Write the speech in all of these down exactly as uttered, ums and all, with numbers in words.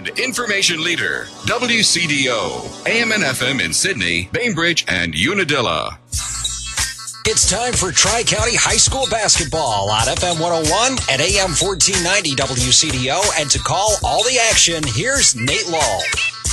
and information leader, W C D O, A M and F M in Sydney, Bainbridge, and Unadilla. It's time for Tri-County High School basketball on F M one oh one and A M fourteen ninety W C D O. And to call all the action, here's Nate Lull.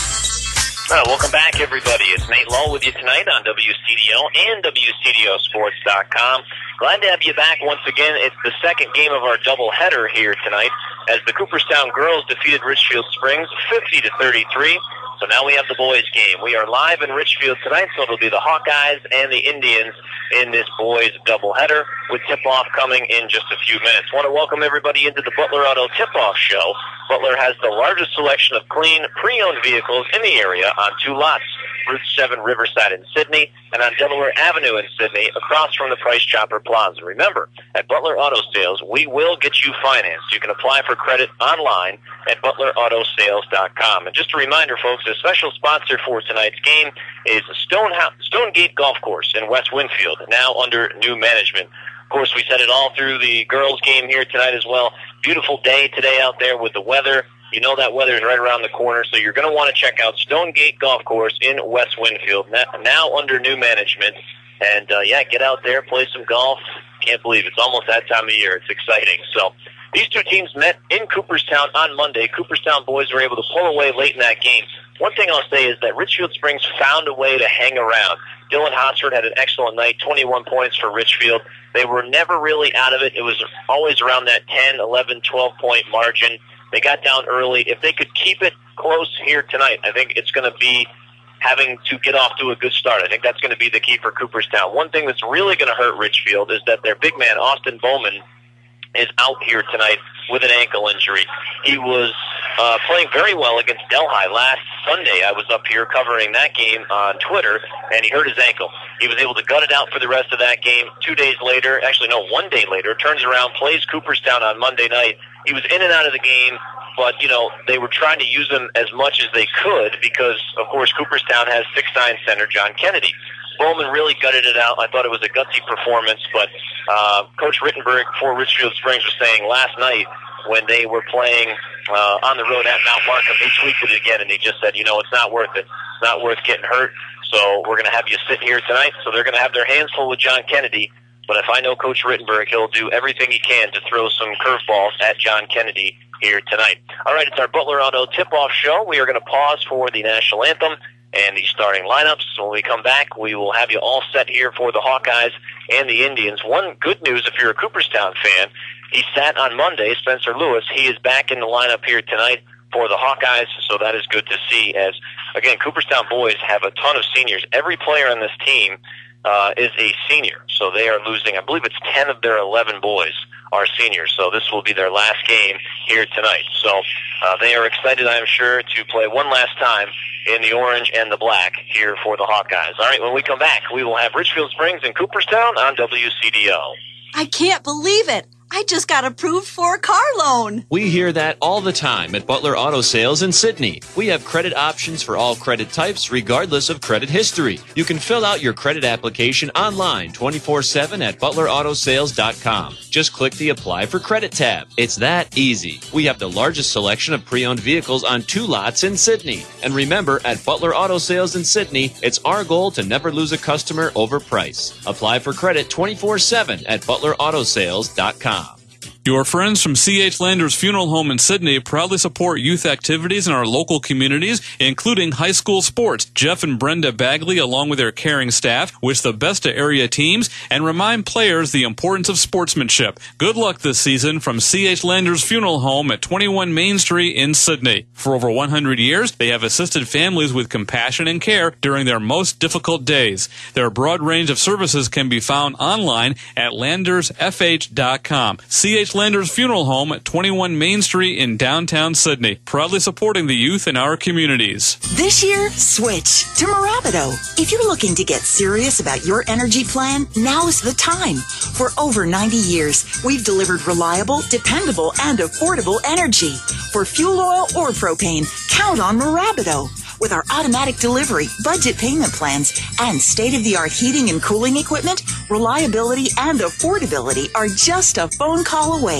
Uh, welcome back, everybody. It's Nate Lull with you tonight on W C D O and W C D O sports dot com. Glad to have you back once again. It's the second game of our doubleheader here tonight as the Cooperstown girls defeated Richfield Springs fifty to thirty-three. So now we have the boys' game. We are live in Richfield tonight, so it'll be the Hawkeyes and the Indians in this boys' doubleheader with tip-off coming in just a few minutes. I want to welcome everybody into the Butler Auto Tip-Off Show. Butler has the largest selection of clean, pre-owned vehicles in the area on two lots, Route seven Riverside in Sydney and on Delaware Avenue in Sydney across from the Price Chopper Plaza. Remember, at Butler Auto Sales, we will get you financed. You can apply for credit online at butler auto sales dot com. And just a reminder, folks, a special sponsor for tonight's game is Stone Stonegate Golf Course in West Winfield, now under new management. Of course, we said it all through the girls' game here tonight as well. Beautiful day today out there with the weather. You know that weather is right around the corner, so you're going to want to check out Stonegate Golf Course in West Winfield, now under new management. And, uh, yeah, get out there, play some golf. Can't believe it's almost that time of year. It's exciting. So these two teams met in Cooperstown on Monday. Cooperstown boys were able to pull away late in that game. One thing I'll say is that Richfield Springs found a way to hang around. Dylan Hosford had an excellent night, twenty-one points for Richfield. They were never really out of it. It was always around that ten, eleven, twelve-point margin. They got down early. If they could keep it close here tonight, I think it's going to be having to get off to a good start. I think that's going to be the key for Cooperstown. One thing that's really going to hurt Richfield is that their big man, Austin Bowman, is out here tonight with an ankle injury. He was uh, playing very well against Delhi last Sunday. I was up here covering that game on Twitter, and he hurt his ankle. He was able to gut it out for the rest of that game. Two days later, actually no, one day later, turns around, plays Cooperstown on Monday night. He was in and out of the game, but, you know, they were trying to use him as much as they could because, of course, Cooperstown has six nine center John Kennedy. Bowman really gutted it out. I thought it was a gutsy performance, but uh, Coach Rittenberg for Richfield Springs was saying last night when they were playing uh, on the road at Mount Markham, he tweaked it again, and he just said, you know, it's not worth it. It's not worth getting hurt, so we're going to have you sit here tonight. So they're going to have their hands full with John Kennedy. But if I know Coach Rittenberg, he'll do everything he can to throw some curveballs at John Kennedy here tonight. All right, it's our Butler Auto Tip-Off Show. We are going to pause for the national anthem and the starting lineups. When we come back, we will have you all set here for the Hawkeyes and the Indians. One good news, if you're a Cooperstown fan, he sat on Monday, Spencer Lewis. He is back in the lineup here tonight for the Hawkeyes, so that is good to see as, again, Cooperstown boys have a ton of seniors. Every player on this team uh, is a senior, so they are losing, I believe it's ten of their eleven boys are seniors, so this will be their last game here tonight. So uh, they are excited, I'm sure, to play one last time in the orange and the black here for the Hawkeyes. All right, when we come back, we will have Richfield Springs and Cooperstown on W C D O. I can't believe it. I just got approved for a car loan. We hear that all the time at Butler Auto Sales in Sydney. We have credit options for all credit types, regardless of credit history. You can fill out your credit application online twenty-four seven at butler auto sales dot com. Just click the Apply for Credit tab. It's that easy. We have the largest selection of pre-owned vehicles on two lots in Sydney. And remember, at Butler Auto Sales in Sydney, it's our goal to never lose a customer over price. Apply for credit twenty-four seven at butler auto sales dot com. Your friends from C H Landers Funeral Home in Sydney proudly support youth activities in our local communities, including high school sports. Jeff and Brenda Bagley, along with their caring staff, wish the best to area teams and remind players the importance of sportsmanship. Good luck this season from C H Landers Funeral Home at twenty-one Main Street in Sydney. For over one hundred years, they have assisted families with compassion and care during their most difficult days. Their broad range of services can be found online at landers f h dot com. C H Landers Funeral Home at twenty-one Main Street in downtown Sydney, proudly supporting the youth in our communities. This year, switch to Mirabido. If you're looking to get serious about your energy plan, now is the time. For over ninety years, we've delivered reliable, dependable, and affordable energy. For fuel oil or propane, count on Mirabido. With our automatic delivery, budget payment plans, and state-of-the-art heating and cooling equipment, reliability and affordability are just a phone call away.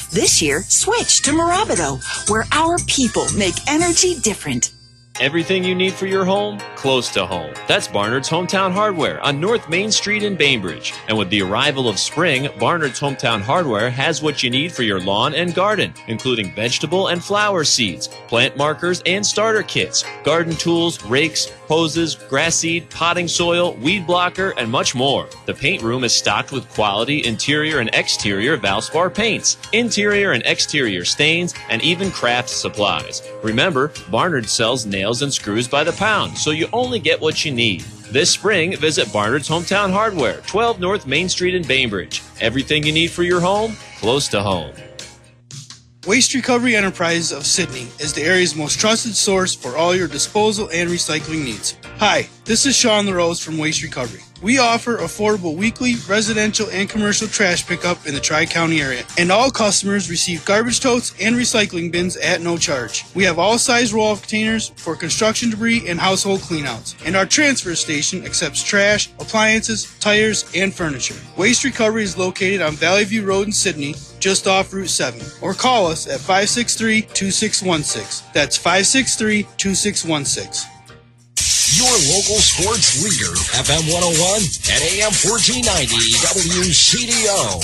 This year, switch to Marabido, where our people make energy different. Everything you need for your home, close to home. That's Barnard's Hometown Hardware on North Main Street in Bainbridge. And with the arrival of spring, Barnard's Hometown Hardware has what you need for your lawn and garden, including vegetable and flower seeds, plant markers and starter kits, garden tools, rakes, hoses, grass seed, potting soil, weed blocker, and much more. The paint room is stocked with quality interior and exterior Valspar paints, interior and exterior stains, and even craft supplies. Remember, Barnard sells nails and screws by the pound, so you only get what you need. This spring, visit Barnard's Hometown Hardware, twelve North Main Street in Bainbridge. Everything you need for your home, close to home. Waste Recovery Enterprises of Sydney is the area's most trusted source for all your disposal and recycling needs. Hi, this is Sean LaRose from Waste Recovery. We offer affordable weekly residential and commercial trash pickup in the Tri-County area, and all customers receive garbage totes and recycling bins at no charge. We have all size roll-off containers for construction debris and household cleanouts, and our transfer station accepts trash, appliances, tires, and furniture. Waste Recovery is located on Valley View Road in Sydney, just off Route seven, or call us at five six three, two six one six. That's five six three, two six one six. Your local sports leader, F M one oh one and A M fourteen ninety W C D O.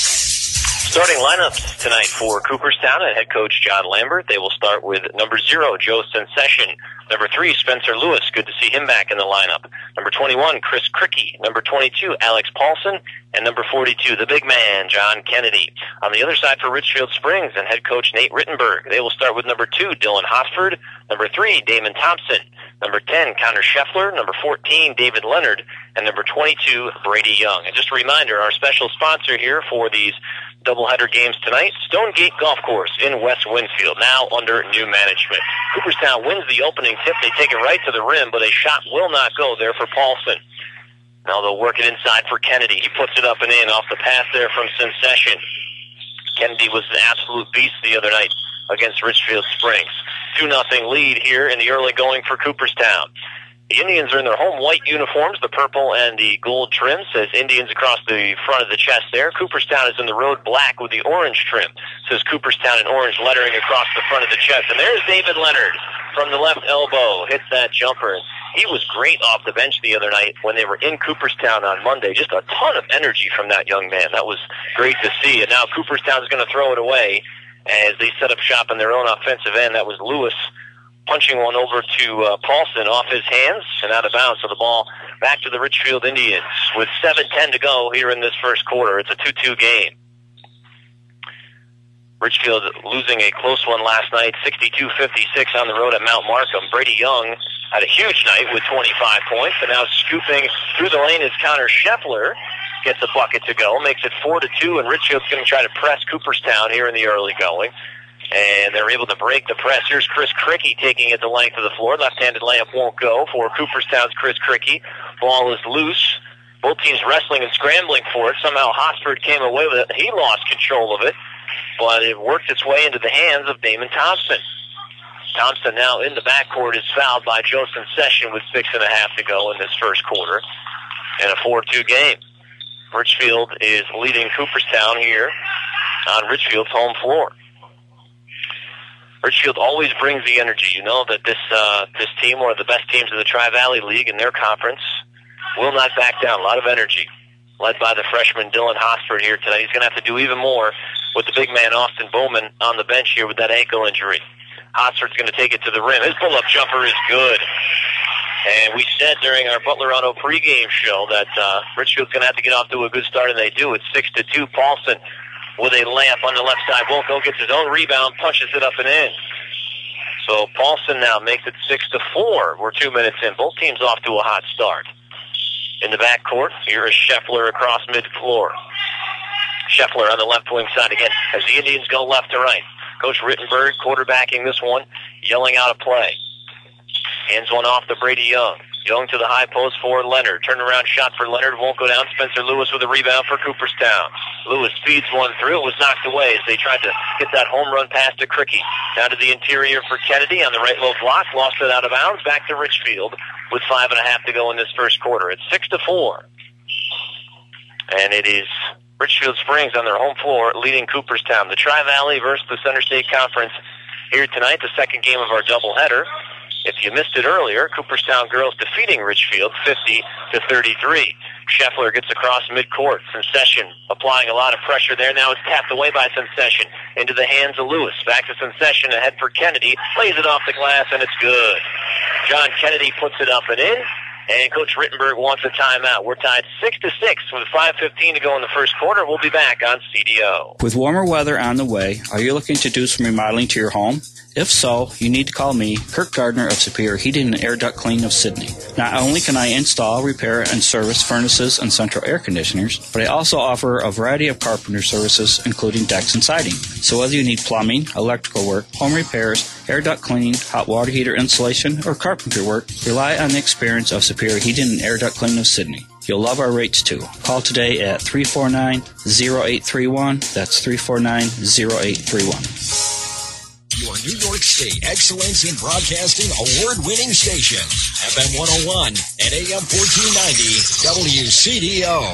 Starting lineups tonight for Cooperstown and head coach John Lambert. They will start with number zero, Joe Sensation. Number three, Spencer Lewis. Good to see him back in the lineup. Number twenty-one, Chris Cricky. Number twenty-two, Alex Paulson. And number forty-two, the big man, John Kennedy. On the other side for Richfield Springs and head coach Nate Rittenberg. They will start with number two, Dylan Hosford. Number three, Damon Thompson. Number ten, Connor Scheffler. Number fourteen, David Leonard. And number twenty-two, Brady Young. And just a reminder, our special sponsor here for these doubleheader games tonight, Stonegate Golf Course in West Winfield, now under new management. Cooperstown wins the opening tip. They take it right to the rim, but a shot will not go there for Paulson. Now they'll work it inside for Kennedy. He puts it up and in off the pass there from Sensation. Kennedy was an absolute beast the other night against Richfield Springs. two nothing lead here in the early going for Cooperstown. The Indians are in their home white uniforms, the purple and the gold trim. Says Indians across the front of the chest there. Cooperstown is in the road black with the orange trim. Says Cooperstown in orange lettering across the front of the chest. And there's David Leonard from the left elbow. Hits that jumper. He was great off the bench the other night when they were in Cooperstown on Monday. Just a ton of energy from that young man. That was great to see. And now Cooperstown's going to throw it away as they set up shop in their own offensive end. That was Lewis punching one over to uh, Paulson off his hands and out of bounds. So the ball back to the Richfield Indians with seven ten to go here in this first quarter. It's a two two game. Richfield losing a close one last night, sixty-two fifty-six on the road at Mount Markham. Brady Young had a huge night with twenty-five points, and now scooping through the lane is Connor Scheffler. Gets a bucket to go, makes it four to two, and Richfield's going to try to press Cooperstown here in the early going. And they're able to break the press. Here's Chris Cricky taking it the length of the floor. Left-handed layup won't go for Cooperstown's Chris Cricky. Ball is loose. Both teams wrestling and scrambling for it. Somehow Hosford came away with it. He lost control of it, but it worked its way into the hands of Damon Thompson. Thompson now in the backcourt is fouled by Joe Sensation with six and a half to go in this first quarter. In a four two game. Richfield is leading Cooperstown here on Richfield's home floor. Richfield always brings the energy. You know that this uh, this team, one of the best teams in the Tri-Valley League in their conference, will not back down. A lot of energy, led by the freshman Dylan Hosford here tonight. He's going to have to do even more with the big man Austin Bowman on the bench here with that ankle injury. Hosford's going to take it to the rim. His pull-up jumper is good. And we said during our Butler Auto pregame show that uh, Richfield's going to have to get off to a good start, and they do. It's six to two. Paulson with a layup on the left side. Won't go, gets his own rebound, punches it up and in. So Paulson now makes it six to four. We're two minutes in. Both teams off to a hot start. In the backcourt, here is Scheffler across mid-floor. Scheffler on the left wing side again as the Indians go left to right. Coach Rittenberg quarterbacking this one, yelling out a play. Hands one off to Brady Young. Young to the high post for Leonard. Turnaround shot for Leonard. Won't go down. Spencer Lewis with a rebound for Cooperstown. Lewis feeds one through. It was knocked away as they tried to get that home run pass to Cricky. Down to the interior for Kennedy on the right low block. Lost it out of bounds. Back to Richfield with five and a half to go in this first quarter. It's six to four. And it is Richfield Springs on their home floor leading Cooperstown. The Tri-Valley versus the Center State Conference here tonight, the second game of our doubleheader. If you missed it earlier, Cooperstown girls defeating Richfield fifty to thirty-three. Scheffler gets across midcourt. Suncession applying a lot of pressure there. Now it's tapped away by Suncession into the hands of Lewis. Back to Suncession, ahead for Kennedy. Lays it off the glass, and it's good. John Kennedy puts it up and in. And Coach Rittenberg wants a timeout. We're tied six to six with five fifteen to go in the first quarter. We'll be back on C D O. With warmer weather on the way, are you looking to do some remodeling to your home? If so, you need to call me, Kirk Gardner of Superior Heating and Air Duct Cleaning of Sydney. Not only can I install, repair, and service furnaces and central air conditioners, but I also offer a variety of carpenter services, including decks and siding. So whether you need plumbing, electrical work, home repairs, air duct cleaning, hot water heater installation, or carpentry work, rely on the experience of Superior Heating and Air Duct Cleaning of Sydney. You'll love our rates, too. Call today at three four nine, zero eight three one. That's three four nine, zero eight three one. Your New York State Excellence in Broadcasting award-winning station, F M one oh one and A M fourteen ninety W C D O.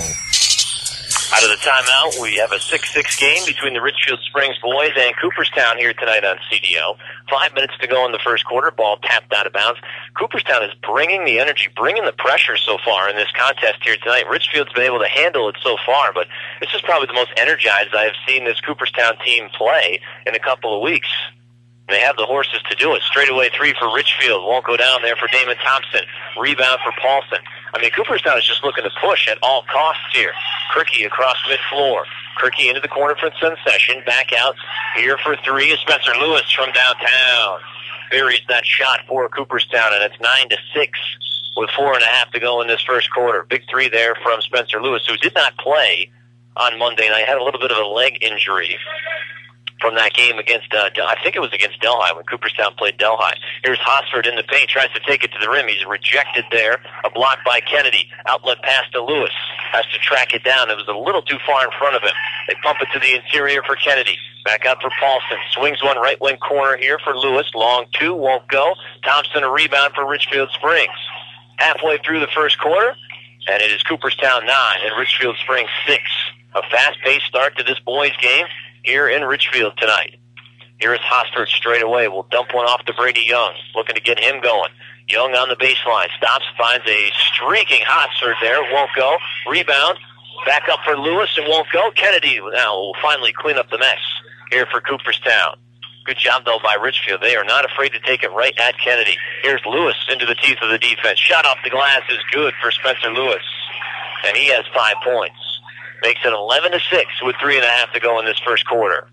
Out of the timeout, we have a six six game between the Richfield Springs boys and Cooperstown here tonight on C D O. Five minutes to go in the first quarter. Ball tapped out of bounds. Cooperstown is bringing the energy, bringing the pressure so far in this contest here tonight. Richfield's been able to handle it so far, but this is probably the most energized I have seen this Cooperstown team play in a couple of weeks. They have the horses to do it. Straightaway three for Richfield. Won't go down there for Damon Thompson. Rebound for Paulson. I mean, Cooperstown is just looking to push at all costs here. Cricky across mid-floor. Cricky into the corner for Suncession. Back out here for three is Spencer Lewis from downtown. Buries that shot for Cooperstown, and it's nine to six with four and a half to go in this first quarter. Big three there from Spencer Lewis, who did not play on Monday night. Had a little bit of a leg injury from that game against, uh, I think it was against Delhi when Cooperstown played Delhi. Here's Hosford in the paint, tries to take it to the rim. He's rejected there. A block by Kennedy. Outlet pass to Lewis. Has to track it down. It was a little too far in front of him. They pump it to the interior for Kennedy. Back out for Paulson. Swings one right wing corner here for Lewis. Long two, won't go. Thompson a rebound for Richfield Springs. Halfway through the first quarter, and it is Cooperstown nine and Richfield Springs six. A fast-paced start to this boys' game here in Richfield tonight. Here is Hosford straight away. We'll dump one off to Brady Young. Looking to get him going. Young on the baseline. Stops, finds a streaking Hosford there. Won't go. Rebound. Back up for Lewis. It won't go. Kennedy now will finally clean up the mess here for Cooperstown. Good job, though, by Richfield. They are not afraid to take it right at Kennedy. Here's Lewis into the teeth of the defense. Shot off the glass is good for Spencer Lewis. And he has five points. Makes it eleven to six with three and a half to go in this first quarter.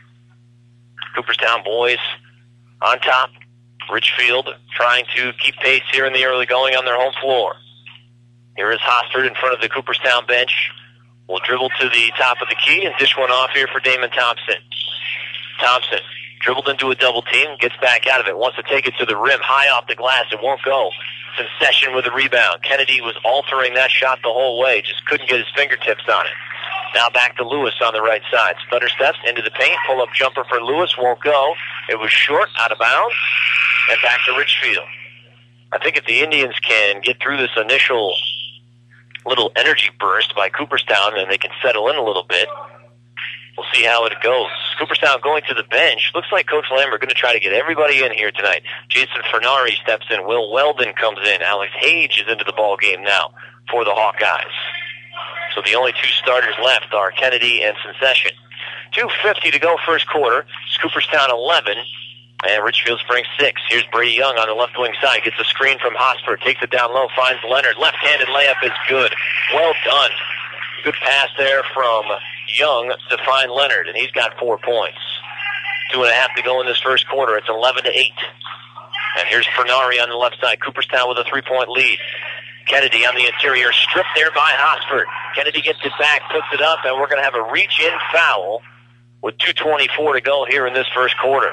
Cooperstown boys on top. Richfield trying to keep pace here in the early going on their home floor. Here is Hosford in front of the Cooperstown bench. Will dribble to the top of the key and dish one off here for Damon Thompson. Thompson dribbled into a double team, gets back out of it, wants to take it to the rim, high off the glass, it won't go. Suncession with a rebound. Kennedy was altering that shot the whole way, just couldn't get his fingertips on it. Now back to Lewis on the right side. Stutter steps into the paint, pull-up jumper for Lewis, won't go. It was short, out of bounds, and back to Richfield. I think if the Indians can get through this initial little energy burst by Cooperstown and they can settle in a little bit, we'll see how it goes. Cooperstown going to the bench. Looks like Coach Lambert going to try to get everybody in here tonight. Jason Fernari steps in. Will Weldon comes in. Alex Hage is into the ball game now for the Hawkeyes. So the only two starters left are Kennedy and Suncession. two fifty to go first quarter. It's Cooperstown eleven and Richfield Springs six. Here's Brady Young on the left wing side. Gets a screen from Hosford. Takes it down low. Finds Leonard. Left-handed layup is good. Well done. Good pass there from Young to find Leonard, and he's got four points. Two and a half to go in this first quarter. It's eleven to eight. And here's Fernari on the left side. Cooperstown with a three-point lead. Kennedy on the interior, stripped there by Hosford. Kennedy gets it back, puts it up, and we're going to have a reach-in foul with two twenty-four to go here in this first quarter.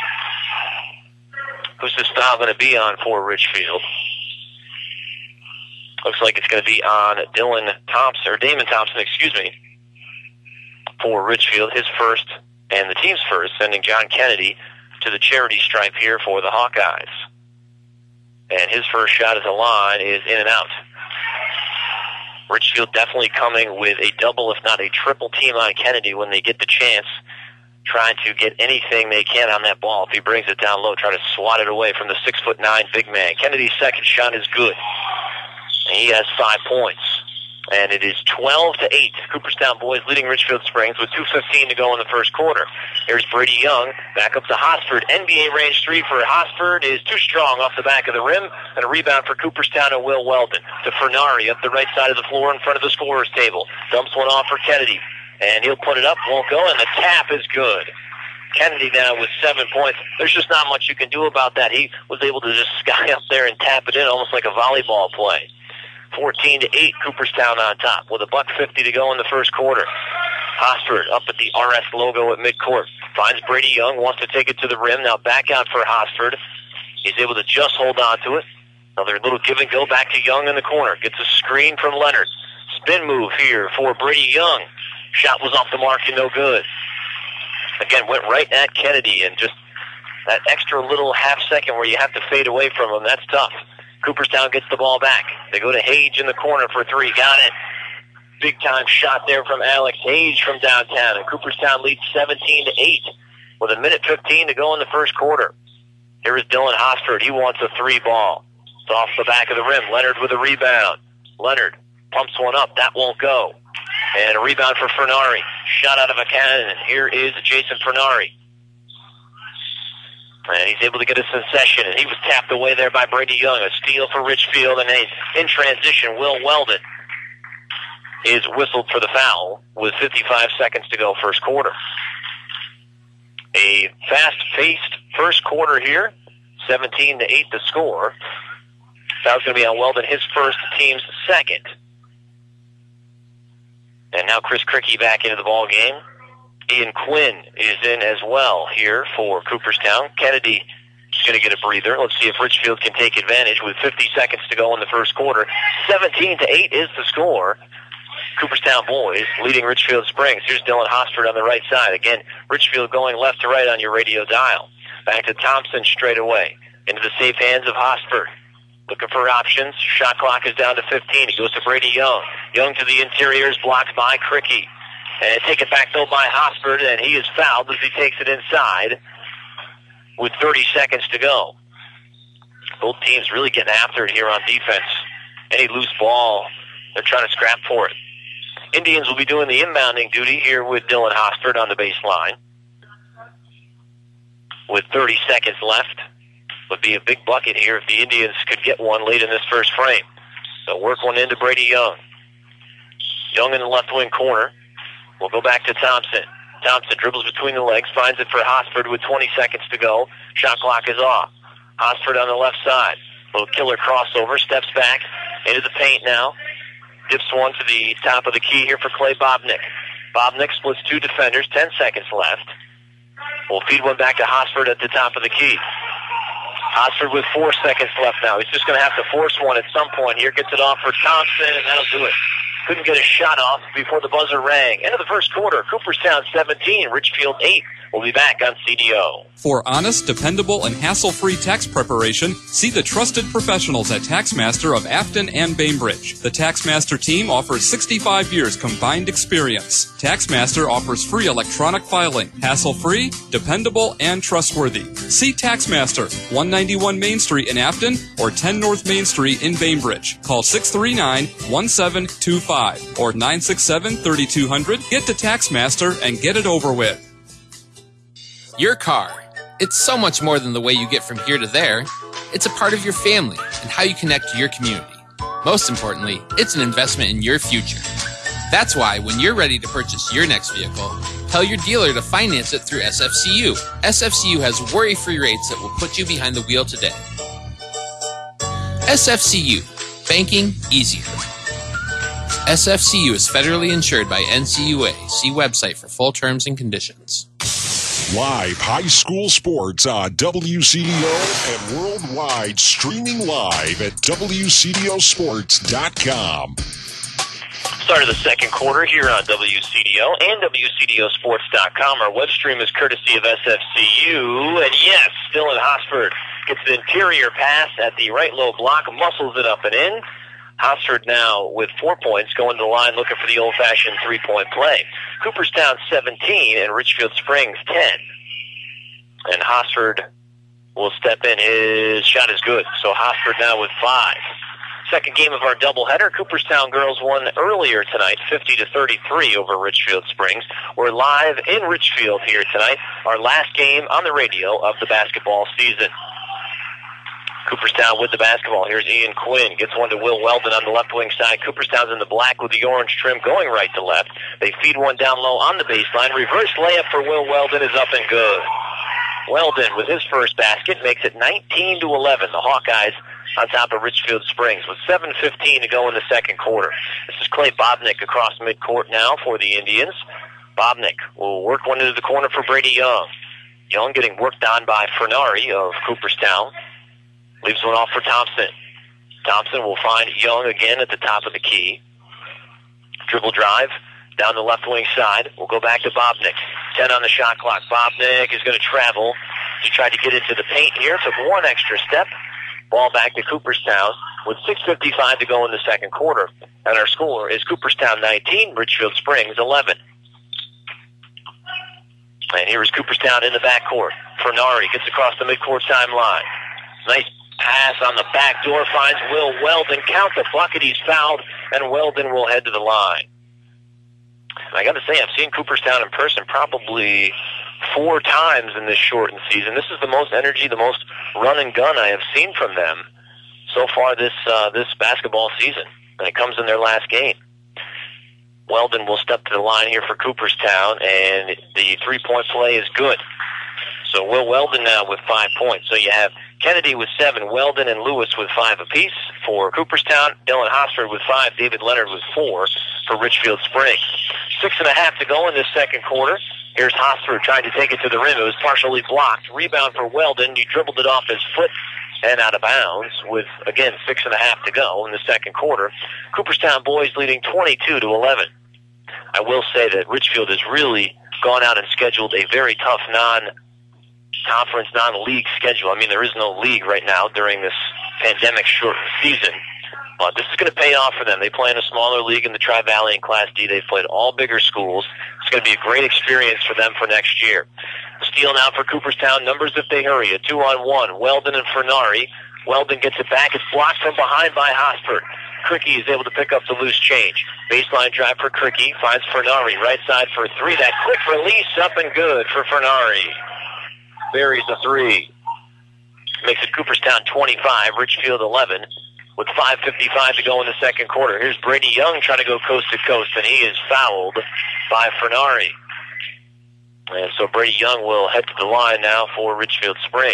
Who's this foul going to be on for Richfield? Looks like it's going to be on Dylan Thompson, or Damon Thompson, excuse me, for Richfield, his first and the team's first, sending John Kennedy to the charity stripe here for the Hawkeyes. And his first shot as a line is in and out. Richfield definitely coming with a double, if not a triple team on Kennedy when they get the chance, trying to get anything they can on that ball. If he brings it down low, try to swat it away from the six foot nine big man. Kennedy's second shot is good. And he has five points. And it is twelve to eight. Cooperstown boys leading Richfield Springs with two fifteen to go in the first quarter. Here's Brady Young back up to Hosford. N B A range three for Hosford is too strong off the back of the rim. And a rebound for Cooperstown and Will Weldon. To Fernari up the right side of the floor in front of the scorer's table. Dumps one off for Kennedy. And he'll put it up, won't go, and the tap is good. Kennedy now with seven points. There's just not much you can do about that. He was able to just sky up there and tap it in almost like a volleyball play. fourteen to eight, Cooperstown on top with a buck fifty to go in the first quarter. Hosford up at the R S logo at midcourt. Finds Brady Young, wants to take it to the rim. Now back out for Hosford. He's able to just hold on to it. Another little give and go back to Young in the corner. Gets a screen from Leonard. Spin move here for Brady Young. Shot was off the mark and no good. Again, went right at Kennedy, and just that extra little half second where you have to fade away from him, that's tough. Cooperstown gets the ball back. They go to Hage in the corner for three. Got it. Big time shot there from Alex Hage from downtown. And Cooperstown leads seventeen to eight with a minute fifteen to go in the first quarter. Here is Dylan Hosford. He wants a three ball. It's off the back of the rim. Leonard with a rebound. Leonard pumps one up. That won't go. And a rebound for Fernari. Shot out of a cannon. Here is Jason Fernari. And he's able to get us in session, and he was tapped away there by Brady Young. A steal for Richfield, and in transition, Will Weldon is whistled for the foul with fifty-five seconds to go first quarter. A fast-paced first quarter here, seventeen to eight the score. Foul's going to be on Weldon, his first, team's second. And now Chris Cricky back into the ball game. Ian Quinn is in as well here for Cooperstown. Kennedy is going to get a breather. Let's see if Richfield can take advantage with fifty seconds to go in the first quarter. seventeen to eight is the score. Cooperstown boys leading Richfield Springs. Here's Dylan Hosford on the right side. Again, Richfield going left to right on your radio dial. Back to Thompson straight away. Into the safe hands of Hosford. Looking for options. Shot clock is down to fifteen. He goes to Brady Young. Young to the interior is blocked by Cricky. And take it back, though, by Hosford, and he is fouled as he takes it inside with thirty seconds to go. Both teams really getting after it here on defense. Any loose ball, they're trying to scrap for it. Indians will be doing the inbounding duty here with Dylan Hosford on the baseline. With thirty seconds left, would be a big bucket here if the Indians could get one late in this first frame. So work one into Brady Young. Young in the left wing corner. We'll go back to Thompson. Thompson dribbles between the legs, finds it for Hosford with twenty seconds to go. Shot clock is off. Hosford on the left side. Little killer crossover, steps back into the paint now. Dips one to the top of the key here for Clay Bobnick. Bobnick splits two defenders, ten seconds left. We'll feed one back to Hosford at the top of the key. Hosford with four seconds left now. He's just going to have to force one at some point here. Gets it off for Thompson, and that'll do it. Couldn't get a shot off before the buzzer rang. End of the first quarter, Cooperstown seventeen, Richfield eight. We'll be back on C D O. For honest, dependable, and hassle-free tax preparation, see the trusted professionals at TaxMaster of Afton and Bainbridge. The TaxMaster team offers sixty-five years combined experience. TaxMaster offers free electronic filing, hassle-free, dependable, and trustworthy. See TaxMaster, one ninety-one Main Street in Afton or ten North Main Street in Bainbridge. Call six three nine, one seven two five or nine six seven, three two zero zero. Get to TaxMaster and get it over with. Your car. It's so much more than the way you get from here to there. It's a part of your family and how you connect to your community. Most importantly, it's an investment in your future. That's why when you're ready to purchase your next vehicle, tell your dealer to finance it through S F C U. S F C U has worry-free rates that will put you behind the wheel today. S F C U. Banking easier. S F C U is federally insured by N C U A. See website for full terms and conditions. Live high school sports on W C D O and worldwide, streaming live at W C D O sports dot com. Start of the second quarter here on W C D O and W C D O sports dot com. Our web stream is courtesy of S F C U. And yes, still in Hosford. Gets an interior pass at the right low block, muscles it up and in. Hosford now with four points, going to the line looking for the old-fashioned three-point play. Cooperstown seventeen and Richfield Springs ten. And Hosford will step in. His shot is good. So Hosford now with five. Second game of our doubleheader. Cooperstown girls won earlier tonight, fifty to thirty-three over Richfield Springs. We're live in Richfield here tonight, our last game on the radio of the basketball season. Cooperstown with the basketball. Here's Ian Quinn. Gets one to Will Weldon on the left wing side. Cooperstown's in the black with the orange trim going right to left. They feed one down low on the baseline. Reverse layup for Will Weldon is up and good. Weldon with his first basket makes it nineteen to eleven. The Hawkeyes on top of Richfield Springs with seven fifteen to go in the second quarter. This is Clay Bobnick across midcourt now for the Indians. Bobnick will work one into the corner for Brady Young. Young getting worked on by Fernari of Cooperstown. Leaves one off for Thompson. Thompson will find Young again at the top of the key. Dribble drive down the left wing side. We'll go back to Bobnick. ten on the shot clock. Bobnick is going to travel to try to get into the paint here. Took one extra step. Ball back to Cooperstown with six fifty-five to go in the second quarter. And our score is Cooperstown nineteen, Richfield Springs eleven. And here is Cooperstown in the backcourt. Fernari gets across the midcourt timeline. Nice pass on the back door, finds Will Weldon. Count the bucket, he's fouled, and Weldon will head to the line. And I got to say, I've seen Cooperstown in person probably four times in this shortened season. This is the most energy, the most run and gun I have seen from them so far this uh, this basketball season. And it comes in their last game. Weldon will step to the line here for Cooperstown, and the three-point play is good. So Will Weldon now with five points. So you have Kennedy with seven, Weldon and Lewis with five apiece for Cooperstown, Dylan Hosford with five, David Leonard with four for Richfield Springs. Six and a half to go in this second quarter. Here's Hosford trying to take it to the rim. It was partially blocked. Rebound for Weldon. He dribbled it off his foot and out of bounds with, again, six and a half to go in the second quarter. Cooperstown boys leading twenty-two to eleven. I will say that Richfield has really gone out and scheduled a very tough non conference, non-league schedule. I mean, there is no league right now during this pandemic-shortened season. But this is going to pay off for them. They play in a smaller league in the Tri-Valley in Class D. They've played all bigger schools. It's going to be a great experience for them for next year. Steal now for Cooperstown. Numbers if they hurry. A two-on-one. Weldon and Fernari. Weldon gets it back. It's blocked from behind by Hosford. Cricky is able to pick up the loose change. Baseline drive for Cricky. Finds Fernari. Right side for three. That quick release up and good for Fernari. Buries the three. Makes it Cooperstown twenty-five, Richfield eleven, with five fifty-five to go in the second quarter. Here's Brady Young trying to go coast to coast, and he is fouled by Fernari. And so Brady Young will head to the line now for Richfield Springs.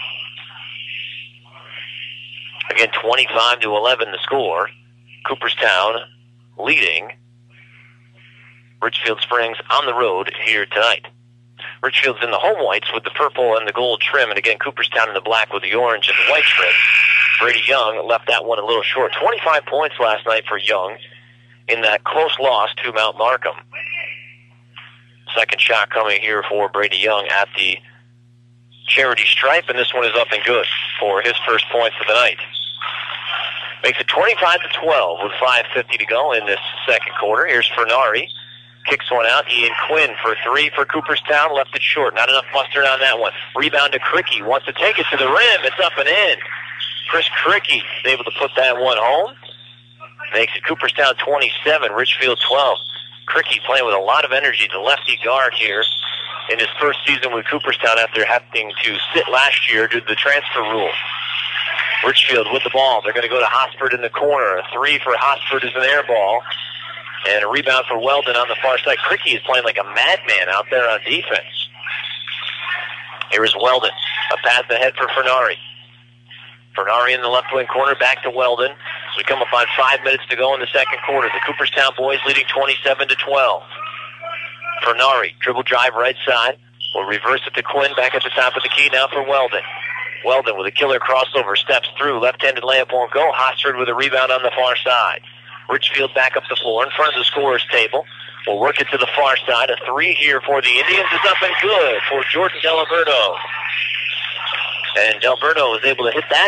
Again, twenty-five to eleven the score. Cooperstown leading Richfield Springs on the road here tonight. Richfield's in the home whites with the purple and the gold trim, and again, Cooperstown in the black with the orange and the white trim. Brady Young left that one a little short. twenty-five points last night for Young in that close loss to Mount Markham. Second shot coming here for Brady Young at the charity stripe, and this one is up and good for his first points of the night. Makes it twenty-five to twelve with five fifty to go in this second quarter. Here's Fernari. Kicks one out. Ian Quinn for three for Cooperstown. Left it short. Not enough mustard on that one. Rebound to Cricky. Wants to take it to the rim. It's up and in. Chris Cricky is able to put that one home. Makes it Cooperstown twenty-seven, Richfield twelve. Cricky playing with a lot of energy. The lefty guard here in his first season with Cooperstown after having to sit last year due to the transfer rule. Richfield with the ball. They're going to go to Hosford in the corner. A three for Hosford is an air ball. And a rebound for Weldon on the far side. Cricky is playing like a madman out there on defense. Here is Weldon. A pass ahead for Fernari. Fernari in the left wing corner. Back to Weldon. So we come up on five minutes to go in the second quarter. The Cooperstown boys leading twenty-seven to twelve. Fernari, dribble drive right side. Will reverse it to Quinn. Back at the top of the key now for Weldon. Weldon with a killer crossover. Steps through. Left-handed layup won't go. Hosford with a rebound on the far side. Richfield back up the floor in front of the scorer's table. We'll work it to the far side. A three here for the Indians is up and good for Jordan Delberto. And Delberto is able to hit that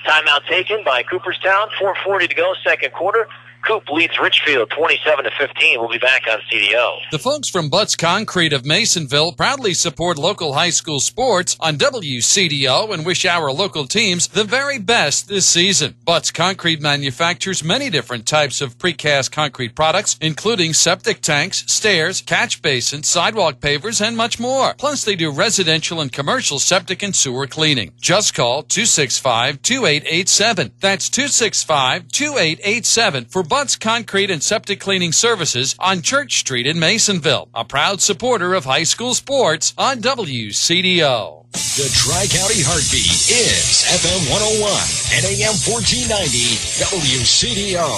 Timeout taken by Cooperstown. four forty to go, second quarter. Coop leads Richfield twenty-seven to fifteen. We'll be back on C D O. The folks from Butts Concrete of Masonville proudly support local high school sports on W C D O and wish our local teams the very best this season. Butts Concrete manufactures many different types of precast concrete products, including septic tanks, stairs, catch basins, sidewalk pavers, and much more. Plus, they do residential and commercial septic and sewer cleaning. Just call two six five, two eight eight seven. That's two six five, two eight eight seven for Butts Concrete and Septic Cleaning Services on Church Street in Masonville, a proud supporter of high school sports on W C D O. The Tri-County Heartbeat is F M one oh one and A M fourteen ninety W C D O.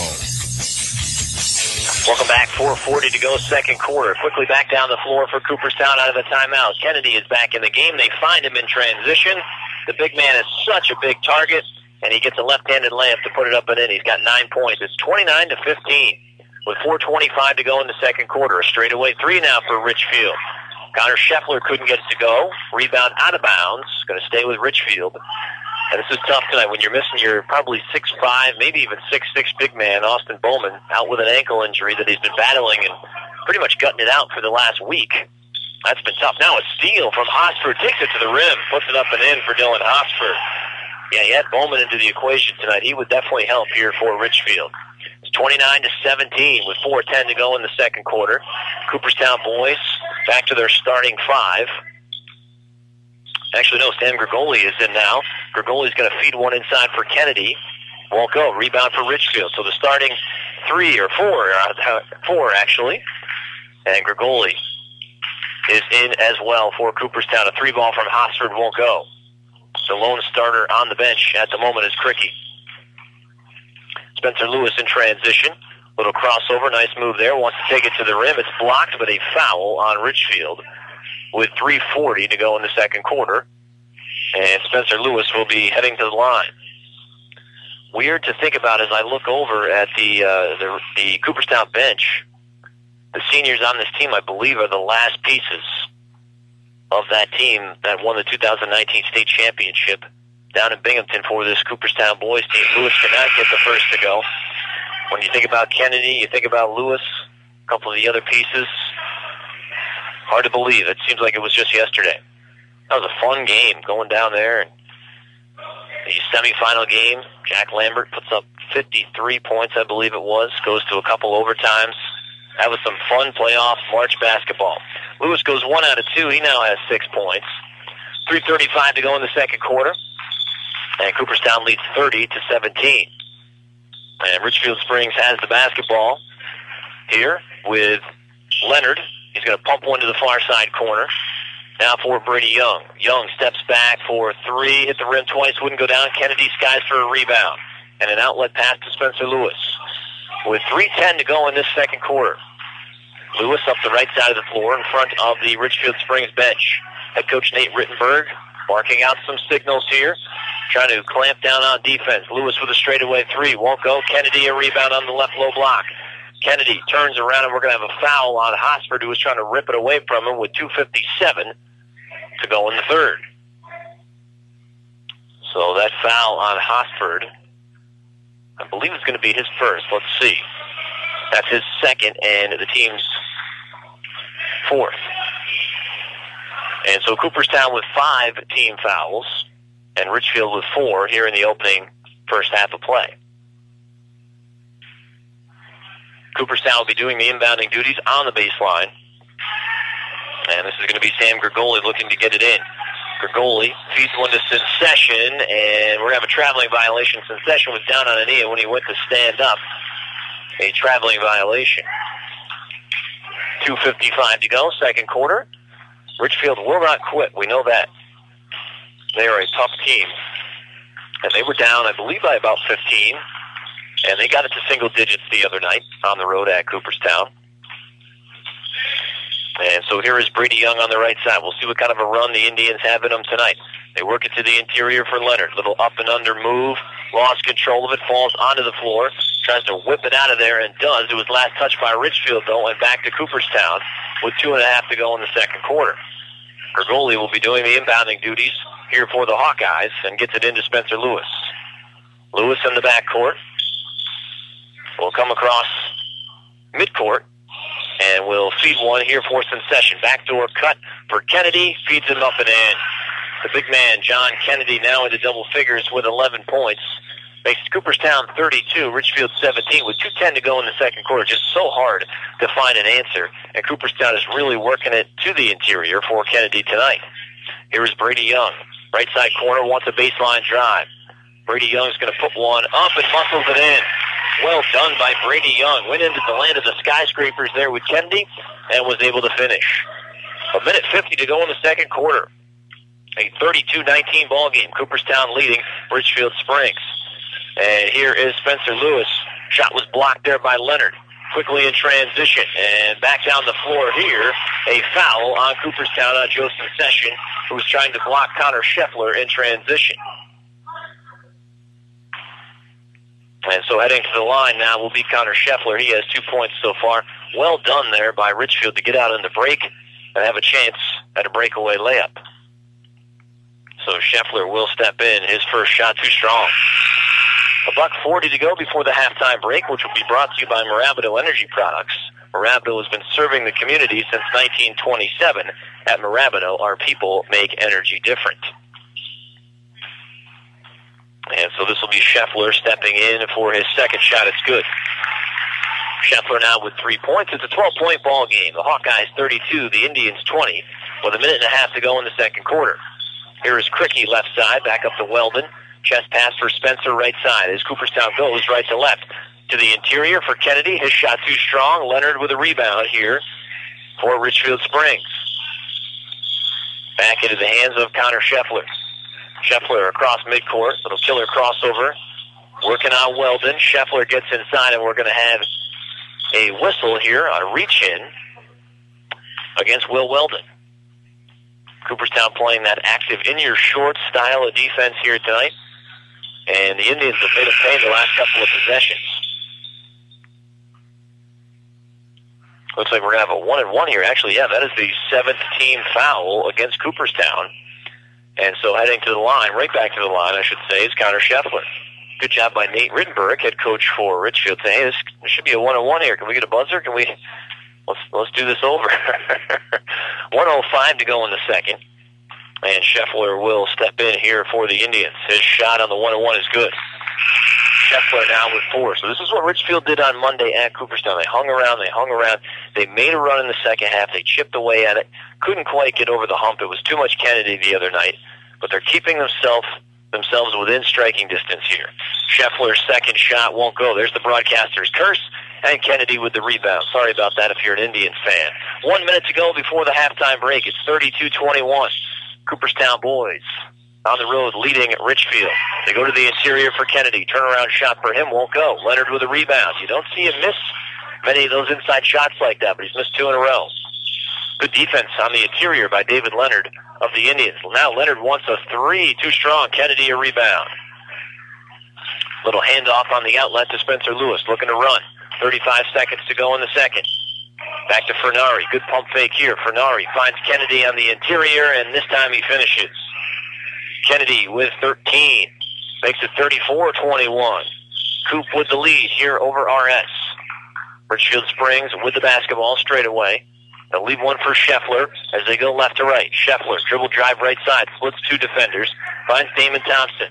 Welcome back. four forty to go, second quarter. Quickly back down the floor for Cooperstown out of the timeout. Kennedy is back in the game. They find him in transition. The big man is such a big target, and he gets a left-handed layup to put it up and in. He's got nine points. It's twenty-nine to fifteen with four twenty-five to go in the second quarter. A straightaway three now for Richfield. Connor Scheffler couldn't get it to go. Rebound out of bounds. Going to stay with Richfield. And this is tough tonight when you're missing your probably six five, maybe even six six big man, Austin Bowman, out with an ankle injury that he's been battling and pretty much gutting it out for the last week. That's been tough. Now a steal from Hosford. Takes it to the rim. Puts it up and in for Dylan Hosford. Yeah, he had Bowman into the equation tonight. He would definitely help here for Richfield. It's twenty-nine to seventeen with four ten to go in the second quarter. Cooperstown boys back to their starting five. Actually, no, Sam Grigoli is in now. Grigoli's going to feed one inside for Kennedy. Won't go. Rebound for Richfield. So the starting three or four, uh, four actually. And Grigoli is in as well for Cooperstown. A three ball from Hosford won't go. The lone starter on the bench at the moment is Cricky. Spencer Lewis in transition. Little crossover, nice move there. Wants to take it to the rim. It's blocked, but a foul on Richfield with three forty to go in the second quarter. And Spencer Lewis will be heading to the line. Weird to think about as I look over at the, uh, the, the Cooperstown bench. The seniors on this team, I believe, are the last pieces of that team that won the two thousand nineteen state championship down in Binghamton for this Cooperstown boys team. Lewis cannot get the first to go. When you think about Kennedy, you think about Lewis, a couple of the other pieces. Hard to believe. It seems like it was just yesterday. That was a fun game going down there. The semifinal game, Jack Lambert puts up fifty-three points, I believe it was. Goes to a couple overtimes. That was some fun playoff March basketball. Lewis goes one out of two. He now has six points. three thirty-five to go in the second quarter. And Cooperstown leads thirty to seventeen. And Richfield Springs has the basketball here with Leonard. He's going to pump one to the far side corner. Now for Brady Young. Young steps back for three. Hit the rim twice. Wouldn't go down. Kennedy skies for a rebound. And an outlet pass to Spencer Lewis. With three ten to go in this second quarter. Lewis up the right side of the floor in front of the Richfield Springs bench. Head coach Nate Rittenberg marking out some signals here. Trying to clamp down on defense. Lewis with a straightaway three. Won't go. Kennedy a rebound on the left low block. Kennedy turns around and we're going to have a foul on Hosford, who was trying to rip it away from him with two fifty-seven to go in the third. So that foul on Hosford, I believe it's going to be his first. Let's see. That's his second and the team's fourth. And so Cooperstown with five team fouls and Richfield with four here in the opening first half of play. Cooperstown will be doing the inbounding duties on the baseline. And this is going to be Sam Grigoli looking to get it in. Grigoli feeds one to Succession, and we're going to have a traveling violation. Succession was down on a knee when he went to stand up. A traveling violation. two fifty-five to go, second quarter. Richfield will not quit. We know that. They are a tough team. And they were down, I believe, by about fifteen. And they got it to single digits the other night on the road at Cooperstown. And so here is Brady Young on the right side. We'll see what kind of a run the Indians have in them tonight. They work it to the interior for Leonard. Little up and under move. Lost control of it. Falls onto the floor. Tries to whip it out of there and does. It was last touched by Richfield, though, and back to Cooperstown with two and a half to go in the second quarter. Grigoli will be doing the inbounding duties here for the Hawkeyes and gets it into Spencer Lewis. Lewis in the backcourt will come across midcourt and will feed one here for Succession. Backdoor cut for Kennedy, feeds him up and in. The big man, John Kennedy, now into double figures with eleven points. Makes Cooperstown thirty-two, Richfield seventeen, with two ten to go in the second quarter. Just so hard to find an answer, and Cooperstown is really working it to the interior for Kennedy tonight. Here is Brady Young. Right side corner, wants a baseline drive. Brady Young's going to put one up and muscles it in. Well done by Brady Young. Went into the land of the skyscrapers there with Kennedy and was able to finish. A minute fifty to go in the second quarter. A thirty-two nineteen ball game. Cooperstown leading Richfield Springs. And here is Spencer Lewis. Shot was blocked there by Leonard. Quickly in transition. And back down the floor here. A foul on Cooperstown on Joe Succession, who was trying to block Connor Scheffler in transition. And so heading to the line now will be Connor Scheffler. He has two points so far. Well done there by Richfield to get out in the break and have a chance at a breakaway layup. So Scheffler will step in. His first shot too strong. A buck forty to go before the halftime break, which will be brought to you by Mirabito Energy Products. Mirabito has been serving the community since nineteen twenty-seven. At Mirabito, our people make energy different. And so this will be Scheffler stepping in for his second shot. It's good. Scheffler now with three points. It's a twelve-point ball game. The Hawkeyes thirty-two, the Indians twenty, with a minute and a half to go in the second quarter. Here is Cricky left side, back up to Weldon. Chest pass for Spencer right side as Cooperstown goes right to left. To the interior for Kennedy. His shot too strong. Leonard with a rebound here for Richfield Springs. Back into the hands of Connor Scheffler. Scheffler across midcourt. Little killer crossover. Working on Weldon. Scheffler gets inside, and we're going to have a whistle here on a reach-in against Will Weldon. Cooperstown playing that active in-your-short style of defense here tonight. And the Indians have made a pay the last couple of possessions. Looks like we're going to have a one and one here. Actually, yeah, that is the seventh team foul against Cooperstown. And so heading to the line, right back to the line, I should say, is Connor Scheffler. Good job by Nate Rittenberg, head coach for Richfield. Saying, hey, this should be a one and one here. Can we get a buzzer? Can we? Let's let's do this over. one oh five to go in the second. And Scheffler will step in here for the Indians. His shot on the one and one is good. Scheffler now with four. So this is what Richfield did on Monday at Cooperstown. They hung around, they hung around. They made a run in the second half. They chipped away at it. Couldn't quite get over the hump. It was too much Kennedy the other night. But they're keeping themselves themselves within striking distance here. Scheffler's second shot won't go. There's the broadcaster's curse. And Kennedy with the rebound. Sorry about that if you're an Indians fan. One minute to go before the halftime break. It's thirty-two twenty-one. Cooperstown boys on the road leading at Richfield. They go to the interior for Kennedy. Turnaround shot for him won't go. Leonard with a rebound. You don't see him miss many of those inside shots like that, but he's missed two in a row. Good defense on the interior by David Leonard of the Indians. Now Leonard wants a three. Too strong. Kennedy a rebound. Little handoff on the outlet to Spencer Lewis. Looking to run. thirty-five seconds to go in the second. Back to Fernari. Good pump fake here. Fernari finds Kennedy on the interior, and this time he finishes. Kennedy with thirteen. Makes it thirty-four twenty-one. Coop with the lead here over R S. Richfield Springs with the basketball straight away. They'll leave one for Scheffler as they go left to right. Scheffler, dribble drive right side, splits two defenders, finds Damon Thompson.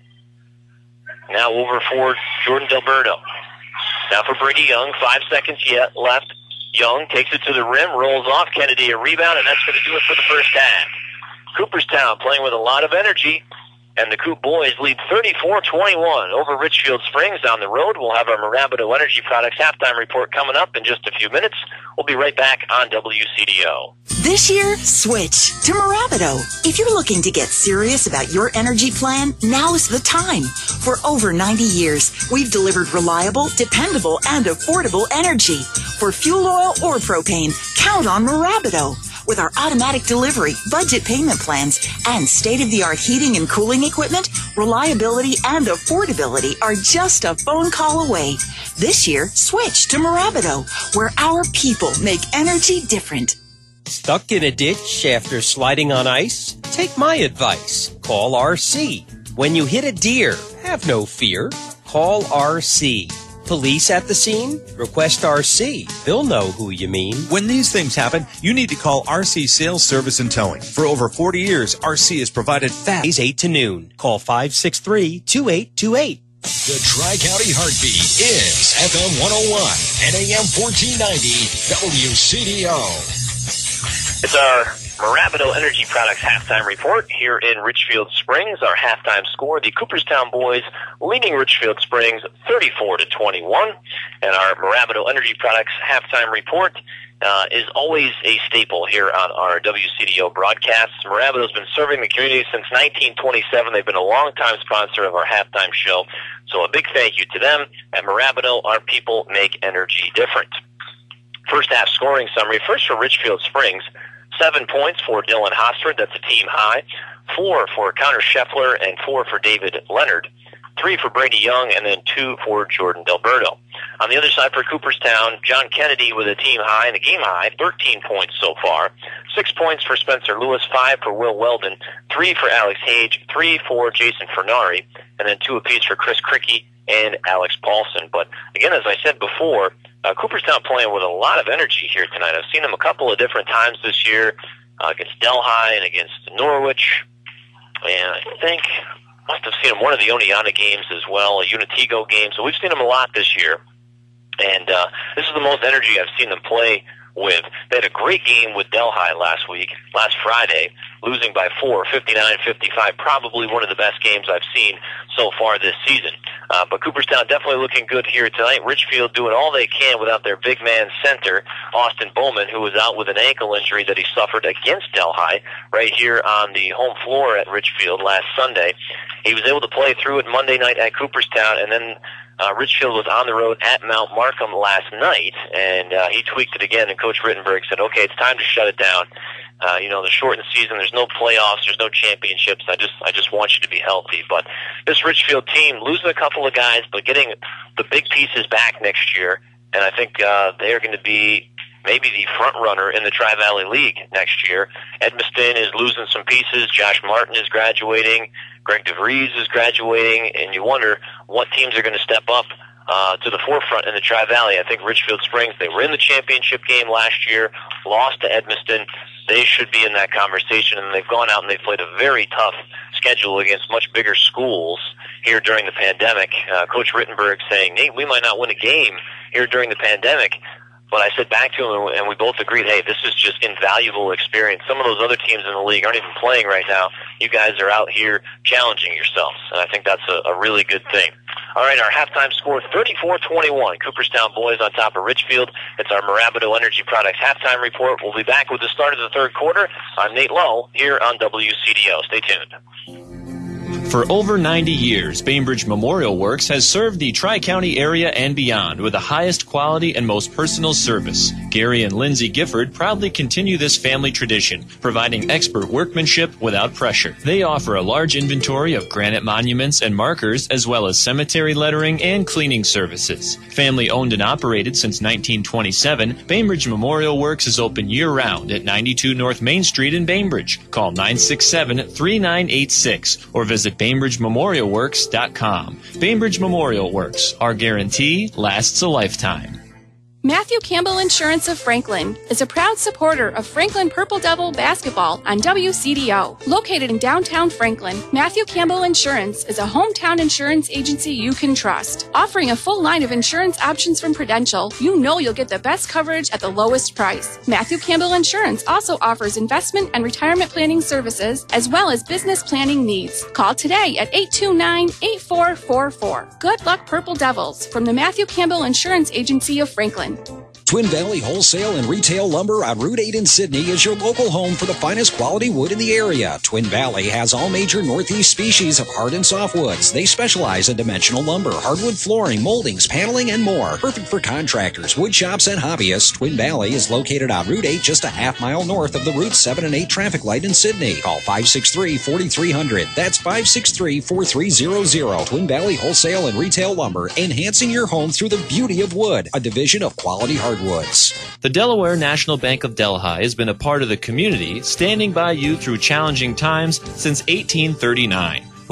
Now over for Jordan Delberto. Now for Brady Young, five seconds yet left. Young takes it to the rim, rolls off. Kennedy a rebound, and that's going to do it for the first half. Cooperstown playing with a lot of energy, and the Coop boys lead thirty-four twenty-one over Richfield Springs on the road. We'll have our Mirabito Energy Products halftime report coming up in just a few minutes. We'll be right back on W C D O. This year, switch to Mirabito. If you're looking to get serious about your energy plan, now is the time. For over ninety years, we've delivered reliable, dependable, and affordable energy. For fuel oil or propane, count on Mirabito. With our automatic delivery, budget payment plans, and state-of-the-art heating and cooling equipment, reliability and affordability are just a phone call away. This year, switch to Mirabito, where our people make energy different. Stuck in a ditch after sliding on ice? Take my advice. Call R C. When you hit a deer, have no fear. Call R C. Police at the scene? Request R C. They'll know who you mean. When these things happen, you need to call R C Sales Service and Towing. For over forty years, R C has provided fast Days eight to noon. Call five six three, two eight two eight. The Tri-County Heartbeat is F M one oh one and A M fourteen ninety W C D O. It's our Maravido Energy Products halftime report here in Richfield Springs. Our halftime score, the Cooperstown boys leading Richfield Springs thirty-four to twenty-one. And our Maravido Energy Products halftime report uh, is always a staple here on our W C D O broadcasts. Maravido's been serving the community since nineteen twenty-seven. They've been a longtime sponsor of our halftime show. So a big thank you to them. At Maravido, our people make energy different. First half scoring summary. First for Richfield Springs. Seven points for Dylan Hosford. That's a team high. Four for Connor Scheffler and four for David Leonard. Three for Brady Young and then two for Jordan Delberto. On the other side for Cooperstown, John Kennedy with a team high and a game high, thirteen points so far. Six points for Spencer Lewis, five for Will Weldon, three for Alex Hage, three for Jason Fernari, and then two apiece for Chris Cricky and Alex Paulson. But again, as I said before, Uh, Cooperstown playing with a lot of energy here tonight. I've seen them a couple of different times this year uh, against Delhi and against Norwich. And I think must have seen them one of the Oneonta games as well, a Unitigo game. So we've seen them a lot this year. And uh, this is the most energy I've seen them play with. They had a great game with Delhi last week, last Friday, losing by four, fifty-nine fifty-five. Probably one of the best games I've seen so far this season. Uh, but Cooperstown definitely looking good here tonight. Richfield doing all they can without their big man center, Austin Bowman, who was out with an ankle injury that he suffered against Delhi right here on the home floor at Richfield last Sunday. He was able to play through it Monday night at Cooperstown, and then Uh, Richfield was on the road at Mount Markham last night, and uh, he tweaked it again, and Coach Rittenberg said, okay, it's time to shut it down. Uh, you know, the shortened season, there's no playoffs, there's no championships. I just I just want you to be healthy. But this Richfield team, losing a couple of guys, but getting the big pieces back next year, and I think uh, they are going to be maybe the front runner in the Tri-Valley League next year. Edmiston is losing some pieces. Josh Martin is graduating. Greg DeVries is graduating, and you wonder what teams are going to step up uh, to the forefront in the Tri-Valley. I think Richfield Springs, they were in the championship game last year, lost to Edmiston. They should be in that conversation, and they've gone out and they've played a very tough schedule against much bigger schools here during the pandemic. Uh, Coach Rittenberg saying, Nate, we might not win a game here during the pandemic. But I said back to him, and we both agreed, hey, this is just invaluable experience. Some of those other teams in the league aren't even playing right now. You guys are out here challenging yourselves, and I think that's a, a really good thing. All right, our halftime score, thirty-four twenty-one. Cooperstown boys on top of Richfield. It's our Maravido Energy Products halftime report. We'll be back with the start of the third quarter. I'm Nate Lowe here on W C D O. Stay tuned. For over ninety years, Bainbridge Memorial Works has served the Tri-County area and beyond with the highest quality and most personal service. Gary and Lindsay Gifford proudly continue this family tradition, providing expert workmanship without pressure. They offer a large inventory of granite monuments and markers, as well as cemetery lettering and cleaning services. Family owned and operated since nineteen twenty-seven, Bainbridge Memorial Works is open year-round at ninety-two North Main Street in Bainbridge. Call nine six seven, three nine eight six or visit Bainbridge Memorial Works dot com. Bainbridge Memorial Works, our guarantee lasts a lifetime. Matthew Campbell Insurance of Franklin is a proud supporter of Franklin Purple Devil basketball on W C D O. Located in downtown Franklin, Matthew Campbell Insurance is a hometown insurance agency you can trust. Offering a full line of insurance options from Prudential, you know you'll get the best coverage at the lowest price. Matthew Campbell Insurance also offers investment and retirement planning services as well as business planning needs. Call today at eight two nine, eight four four four. Good luck, Purple Devils, from the Matthew Campbell Insurance Agency of Franklin. Twin Valley Wholesale and Retail Lumber on Route eight in Sydney is your local home for the finest quality wood in the area. Twin Valley has all major Northeast species of hard and soft woods. They specialize in dimensional lumber, hardwood flooring, moldings, paneling, and more. Perfect for contractors, wood shops, and hobbyists. Twin Valley is located on Route eight, just a half mile north of the Route seven and eight traffic light in Sydney. Call five six three, four three zero zero. That's five six three, four three zero zero. Twin Valley Wholesale and Retail Lumber, enhancing your home through the beauty of wood, a division of Quality Hardwoods. The Delaware National Bank of Delhi has been a part of the community, standing by you through challenging times since eighteen thirty-nine.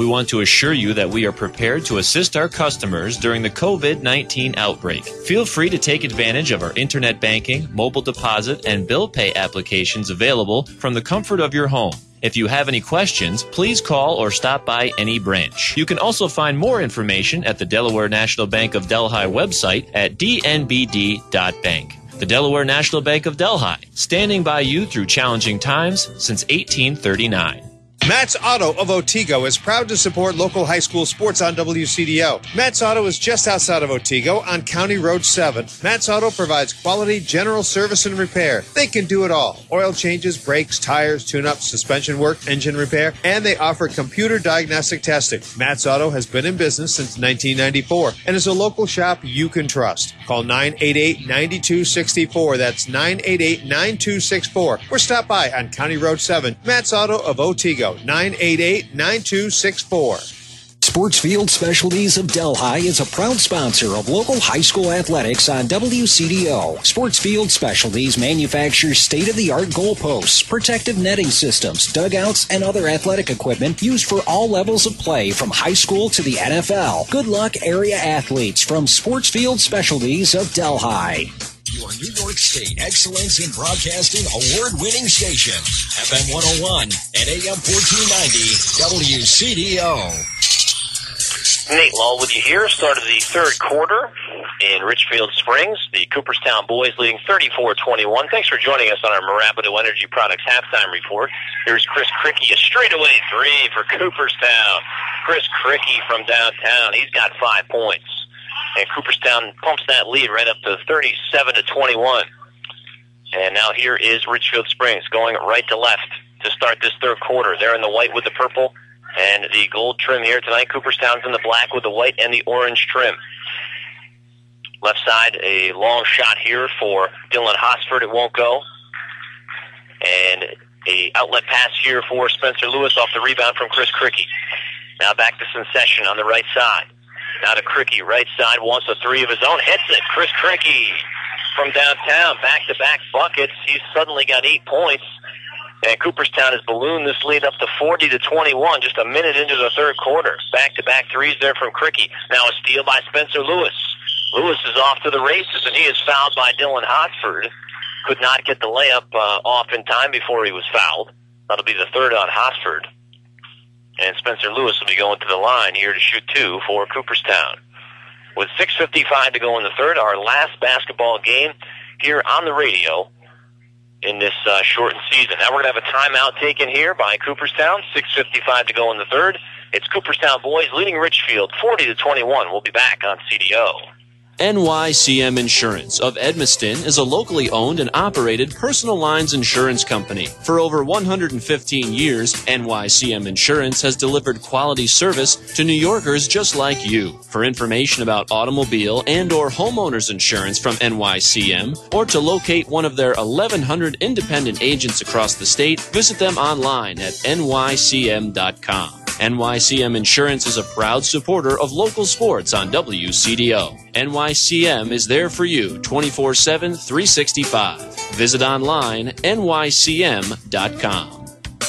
We want to assure you that we are prepared to assist our customers during the COVID nineteen outbreak. Feel free to take advantage of our internet banking, mobile deposit, and bill pay applications available from the comfort of your home. If you have any questions, please call or stop by any branch. You can also find more information at the Delaware National Bank of Delhi website at d n b d dot bank. The Delaware National Bank of Delhi, standing by you through challenging times since eighteen thirty-nine. Matt's Auto of Otsego is proud to support local high school sports on W C D O. Matt's Auto is just outside of Otsego on County Road seven. Matt's Auto provides quality general service and repair. They can do it all. Oil changes, brakes, tires, tune-ups, suspension work, engine repair, and they offer computer diagnostic testing. Matt's Auto has been in business since nineteen ninety-four and is a local shop you can trust. Call nine eight eight, nine two six four. That's nine eight eight, nine two six four. Or stop by on County Road seven. Matt's Auto of Otsego. nine eight eight, nine two six four. Sportsfield Specialties of Delhi is a proud sponsor of local high school athletics on W C D O. Sportsfield Specialties manufactures state-of-the-art goalposts, protective netting systems, dugouts, and other athletic equipment used for all levels of play from high school to the N F L. Good luck, area athletes from Sportsfield Specialties of Delhi. Your New York State Excellence in Broadcasting award-winning station, F M one oh one and A M fourteen ninety, W C D O. Nate Law with you here. Start of the third quarter in Richfield Springs. The Cooperstown boys leading thirty-four twenty-one. Thanks for joining us on our Marabido Energy Products halftime report. Here's Chris Cricky, a straightaway three for Cooperstown. Chris Cricky from downtown. He's got five points. And Cooperstown pumps that lead right up to thirty-seven to twenty-one. And now here is Richfield Springs going right to left to start this third quarter. They're in the white with the purple and the gold trim here tonight. Cooperstown's in the black with the white and the orange trim. Left side, a long shot here for Dylan Hosford. It won't go. And a outlet pass here for Spencer Lewis off the rebound from Chris Cricky. Now back to Suncession on the right side. Now to Cricky, right side, wants a three of his own, hits it. Chris Cricky from downtown, back-to-back buckets. He's suddenly got eight points. And Cooperstown has ballooned this lead up to forty to twenty-one, just a minute into the third quarter. Back-to-back threes there from Cricky. Now a steal by Spencer Lewis. Lewis is off to the races, and he is fouled by Dylan Hosford. Could not get the layup uh, off in time before he was fouled. That'll be the third on Hosford. And Spencer Lewis will be going to the line here to shoot two for Cooperstown. With six fifty-five to go in the third, our last basketball game here on the radio in this uh, shortened season. Now we're going to have a timeout taken here by Cooperstown. six fifty-five to go in the third. It's Cooperstown boys leading Richfield forty to twenty-one. We'll be back on C D O. N Y C M Insurance of Edmiston is a locally owned and operated personal lines insurance company. For over one hundred fifteen years, N Y C M Insurance has delivered quality service to New Yorkers just like you. For information about automobile and or homeowners insurance from N Y C M, or to locate one of their eleven hundred independent agents across the state, visit them online at N Y C M dot com. N Y C M Insurance is a proud supporter of local sports on W C D O. N Y C M is there for you twenty-four seven, three sixty-five. Visit online, N Y C M dot com.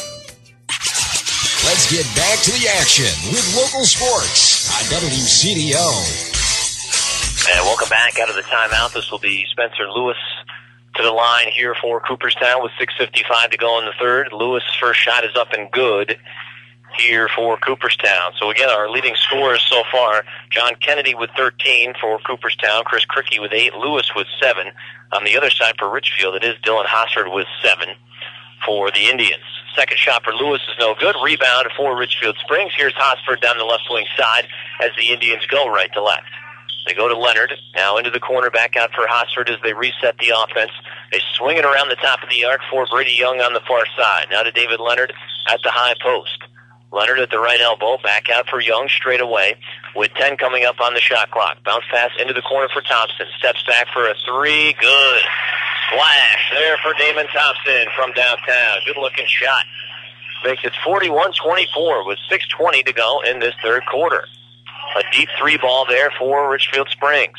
Let's get back to the action with local sports on W C D O. And welcome back out of the timeout. This will be Spencer Lewis to the line here for Cooperstown with six fifty-five to go in the third. Lewis' first shot is up and good here for Cooperstown. So again, our leading scorers so far, John Kennedy with thirteen for Cooperstown, Chris Cricky with eight, Lewis with seven. On the other side for Richfield, it is Dylan Hosford with seven for the Indians. Second shot for Lewis is no good. Rebound for Richfield Springs. Here's Hosford down the left wing side as the Indians go right to left. They go to Leonard, now into the corner, back out for Hosford as they reset the offense. They swing it around the top of the arc for Brady Young on the far side. Now to David Leonard at the high post. Leonard at the right elbow, back out for Young straight away with ten coming up on the shot clock. Bounce pass into the corner for Thompson. Steps back for a three. Good. Splash there for Damon Thompson from downtown. Good-looking shot. Makes it forty-one twenty-four with six twenty to go in this third quarter. A deep three ball there for Richfield Springs.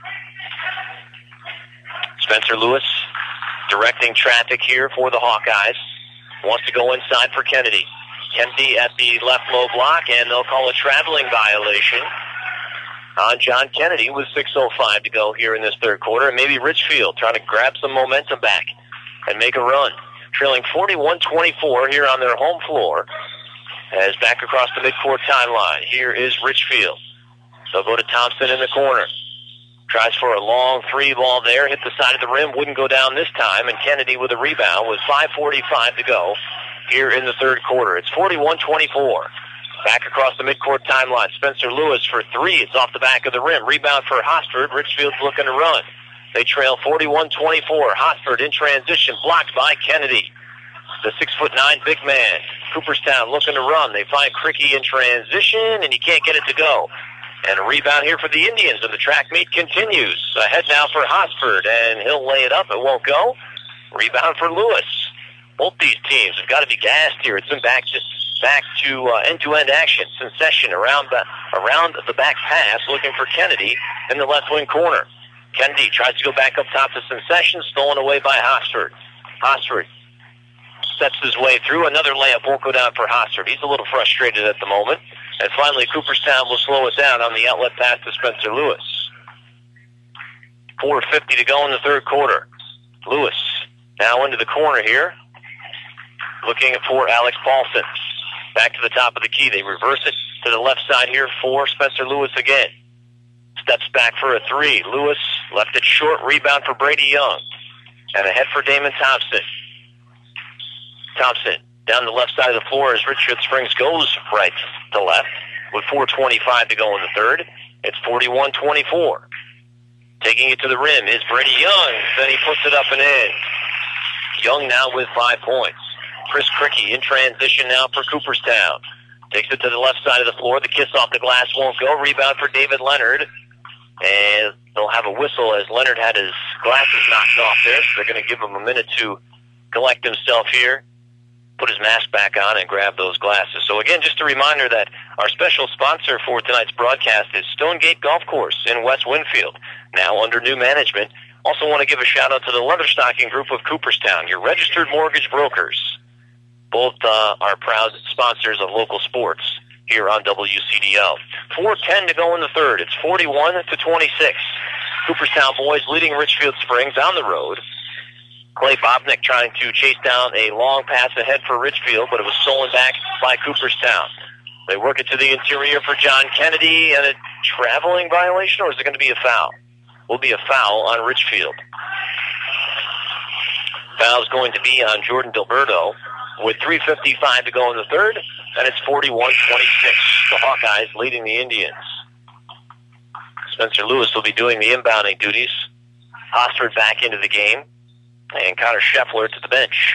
Spencer Lewis directing traffic here for the Hawkeyes. Wants to go inside for Kennedy. Kennedy at the left low block, and they'll call a traveling violation on John Kennedy with six oh five to go here in this third quarter. And maybe Richfield trying to grab some momentum back and make a run. Trailing forty-one twenty-four here on their home floor as back across the midcourt timeline. Here is Richfield. They'll go to Thompson in the corner. Tries for a long three ball there, hit the side of the rim, wouldn't go down this time, and Kennedy with a rebound with five forty-five to go here in the third quarter. It's forty-one twenty-four. Back across the midcourt timeline, Spencer Lewis for three. It's off the back of the rim. Rebound for Hosford. Richfield's looking to run. They trail forty-one twenty-four. Hosford in transition, blocked by Kennedy. The six foot nine big man. Cooperstown looking to run. They find Cricky in transition, and he can't get it to go. And a rebound here for the Indians, and the track meet continues. Ahead now for Hosford, and he'll lay it up. It won't go. Rebound for Lewis. Both these teams have got to be gassed here. It's been back to back to uh, end-to-end action. Succession around the around the back pass, looking for Kennedy in the left wing corner. Kennedy tries to go back up top to Succession, stolen away by Hosford. Hosford steps his way through. Another layup won't go down for Hosford. He's a little frustrated at the moment. And finally, Cooperstown will slow it down on the outlet pass to Spencer Lewis. four fifty to go in the third quarter. Lewis now into the corner here, looking for Alex Paulson. Back to the top of the key. They reverse it to the left side here for Spencer Lewis again. Steps back for a three. Lewis left it short. Rebound for Brady Young. And ahead for Damon Thompson. Thompson down the left side of the floor as Richard Springs goes right to left with four twenty-five to go in the third. It's forty-one twenty-four. Taking it to the rim is Brady Young. Then he puts it up and in. Young now with five points. Chris Cricky in transition now for Cooperstown. Takes it to the left side of the floor. The kiss off the glass won't go. Rebound for David Leonard. And they'll have a whistle as Leonard had his glasses knocked off there. So they're going to give him a minute to collect himself here, put his mask back on, and grab those glasses. So again, just a reminder that our special sponsor for tonight's broadcast is Stonegate Golf Course in West Winfield, now under new management. Also want to give a shout out to the Leatherstocking Group of Cooperstown, your registered mortgage brokers. Both uh, are proud sponsors of local sports here on W C D O. four ten to go in the third. It's forty-one to twenty-six. Cooperstown boys leading Richfield Springs on the road. Clay Bobnick trying to chase down a long pass ahead for Richfield, but it was stolen back by Cooperstown. They work it to the interior for John Kennedy, and a traveling violation, or is it going to be a foul? Will be a foul on Richfield. Foul's going to be on Jordan Dilberto with three fifty-five to go in the third, and it's forty-one twenty-six. The Hawkeyes leading the Indians. Spencer Lewis will be doing the inbounding duties. Hosford back into the game, and Connor Scheffler to the bench.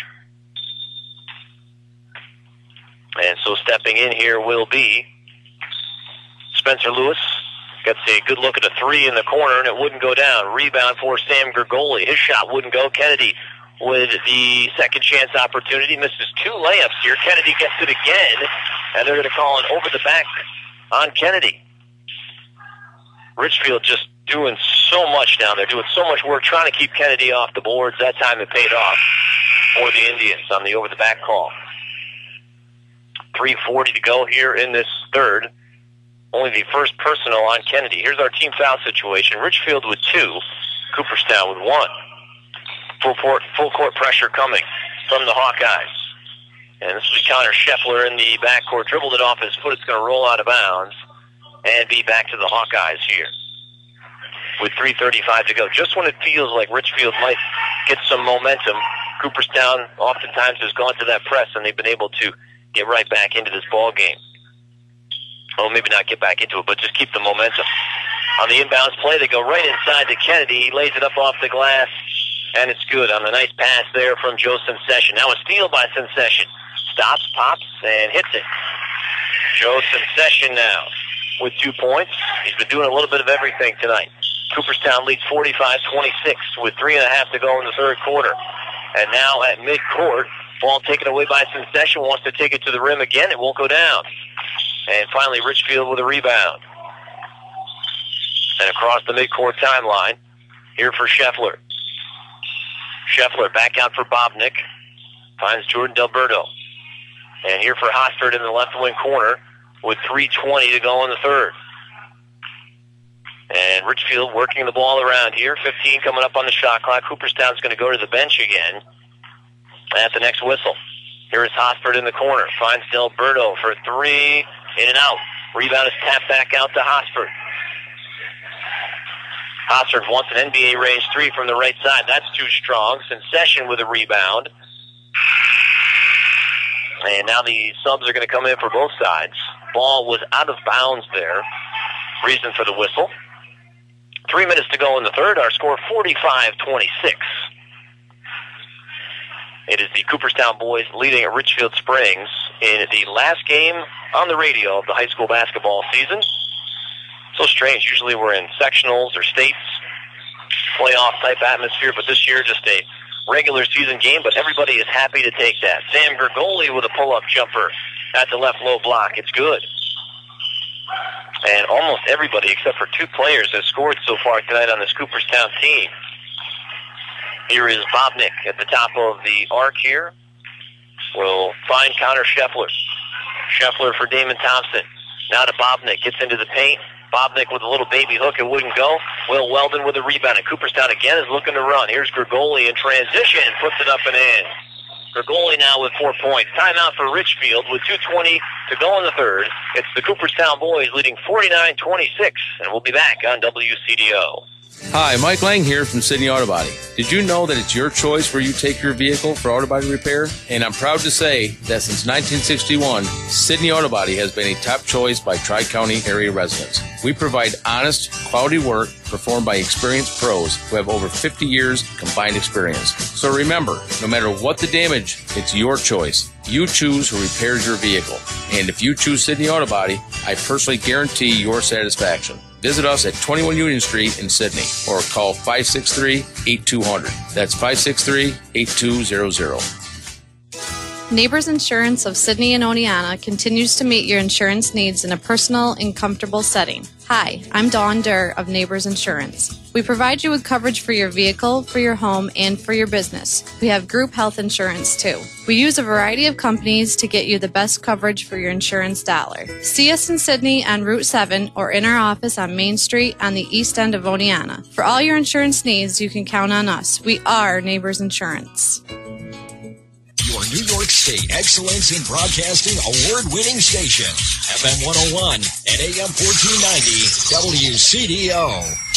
And so stepping in here will be Spencer Lewis. Gets a good look at a three in the corner, and it wouldn't go down. Rebound for Sam Gergoli. His shot wouldn't go. Kennedy with the second chance opportunity. Misses two layups here. Kennedy gets it again, and they're going to call it over the back on Kennedy. Richfield just doing so much down there, doing so much work, trying to keep Kennedy off the boards. That time it paid off for the Indians on the over-the-back call. three forty to go here in this third. Only the first personal on Kennedy. Here's our team foul situation. Richfield with two, Cooperstown with one. Full court, full court pressure coming from the Hawkeyes. And this will be Connor Scheffler in the backcourt. Dribbled it off his foot. It's going to roll out of bounds and be back to the Hawkeyes here with three thirty-five to go. Just when it feels like Richfield might get some momentum, Cooperstown oftentimes has gone to that press, and they've been able to get right back into this ball game. Well, maybe not get back into it, but just keep the momentum. On the inbounds play, they go right inside to Kennedy. He lays it up off the glass, and it's good on the nice pass there from Joe Suncession. Now a steal by Suncession. Stops, pops, and hits it. Joe Suncession now with two points. He's been doing a little bit of everything tonight. Cooperstown leads forty-five twenty-six with three and a half to go in the third quarter. And now at midcourt, ball taken away by Suncession. Wants to take it to the rim again. It won't go down. And finally, Richfield with a rebound. And across the midcourt timeline, here for Scheffler. Scheffler back out for Bobnick. Finds Jordan Dilberto. And here for Hosford in the left wing corner with three twenty to go in the third. And Richfield working the ball around here. fifteen coming up on the shot clock. Cooperstown's going to go to the bench again at the next whistle. Here is Hosford in the corner. Finds Delberto for three. In and out. Rebound is tapped back out to Hosford. Hosford wants an N B A range three from the right side. That's too strong. Succession with a rebound. And now the subs are going to come in for both sides. Ball was out of bounds there. Reason for the whistle. Three minutes to go in the third. Our score forty-five twenty-six. It is the Cooperstown boys leading at Richfield Springs in the last game on the radio of the high school basketball season. So strange. Usually we're in sectionals or states, playoff type atmosphere, but this year just a regular season game, but everybody is happy to take that. Sam Gergoli with a pull-up jumper at the left low block. It's good. And almost everybody except for two players has scored so far tonight on this Cooperstown team. Here is Bobnick at the top of the arc here. Will find Connor Scheffler. Scheffler for Damon Thompson. Now to Bobnick. Gets into the paint. Bobnick with a little baby hook. It wouldn't go. Will Weldon with a rebound. And Cooperstown again is looking to run. Here's Gergoli in transition. Puts it up and in. Gergoli now with four points. Timeout for Richfield with two twenty to go in the third. It's the Cooperstown boys leading forty-nine twenty-six. And we'll be back on W C D O. Hi, Mike Lang here from Sydney Auto Body. Did you know that it's your choice where you take your vehicle for auto body repair? And I'm proud to say that since nineteen sixty-one, Sydney Auto Body has been a top choice by Tri-County area residents. We provide honest, quality work performed by experienced pros who have over fifty years combined experience. So remember, no matter what the damage, it's your choice. You choose who repairs your vehicle. And if you choose Sydney Auto Body, I personally guarantee your satisfaction. Visit us at twenty-one Union Street in Sydney or call five six three, eight two zero zero. That's five six three, eight two zero zero. Neighbors Insurance of Sydney and Oneonta continues to meet your insurance needs in a personal and comfortable setting. Hi, I'm Dawn Durr of Neighbors Insurance. We provide you with coverage for your vehicle, for your home, and for your business. We have group health insurance too. We use a variety of companies to get you the best coverage for your insurance dollar. See us in Sydney on Route seven or in our office on Main Street on the east end of Oneonta. For all your insurance needs, you can count on us. We are Neighbors Insurance. Your New York State Excellence in Broadcasting award-winning station, F M one oh one and A M fourteen ninety, W C D O.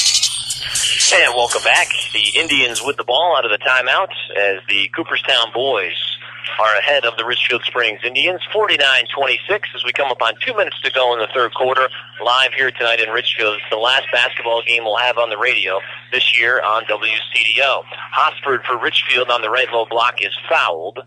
And welcome back. The Indians with the ball out of the timeout as the Cooperstown boys are ahead of the Richfield Springs Indians, forty-nine twenty-six as we come up on two minutes to go in the third quarter. Live here tonight in Richfield. It's the last basketball game we'll have on the radio this year on W C D O. Hosford for Richfield on the right low block is fouled.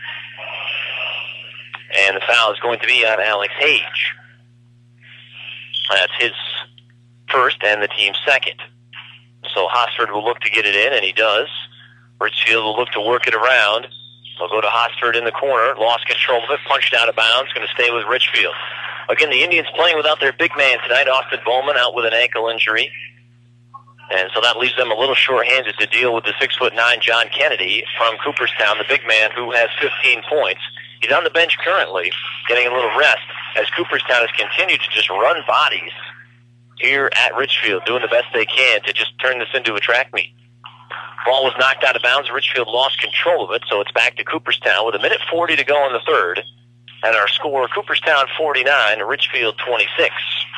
And the foul is going to be on Alex Hage. That's his first and the team's second. So Hosford will look to get it in, and he does. Richfield will look to work it around. They'll go to Hosford in the corner. Lost control of it, punched out of bounds. Going to stay with Richfield. Again, the Indians playing without their big man tonight. Austin Bowman out with an ankle injury. And so that leaves them a little short-handed to deal with the six foot nine John Kennedy from Cooperstown, the big man who has fifteen points. He's on the bench currently, getting a little rest, as Cooperstown has continued to just run bodies here at Richfield, doing the best they can to just turn this into a track meet. Ball was knocked out of bounds. Richfield lost control of it, so it's back to Cooperstown with a minute forty to go in the third. And our score, Cooperstown forty-nine, Richfield twenty-six.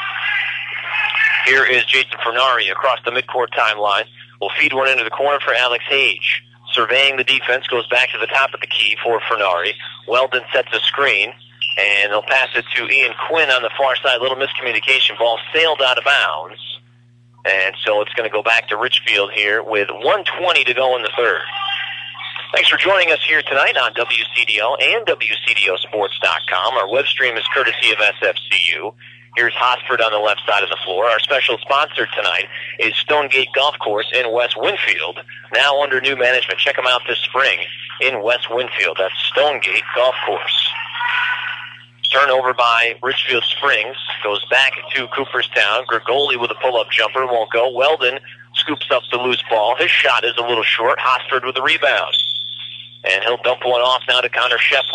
Here is Jason Fernari across the midcourt timeline. Will feed one into the corner for Alex Hage. Surveying the defense, goes back to the top of the key for Fernari. Weldon sets a screen, and they'll pass it to Ian Quinn on the far side. Little miscommunication. Ball sailed out of bounds. And so it's going to go back to Richfield here with one twenty to go in the third. Thanks for joining us here tonight on W C D O and W C D O sports dot com. Our web stream is courtesy of S F C U. Here's Hosford on the left side of the floor. Our special sponsor tonight is Stonegate Golf Course in West Winfield, now under new management. Check them out this spring in West Winfield. That's Stonegate Golf Course. Turnover by Richfield Springs. Goes back to Cooperstown. Gergoli with a pull-up jumper. Won't go. Weldon scoops up the loose ball. His shot is a little short. Hosford with the rebound. And he'll dump one off now to Connor Scheffler.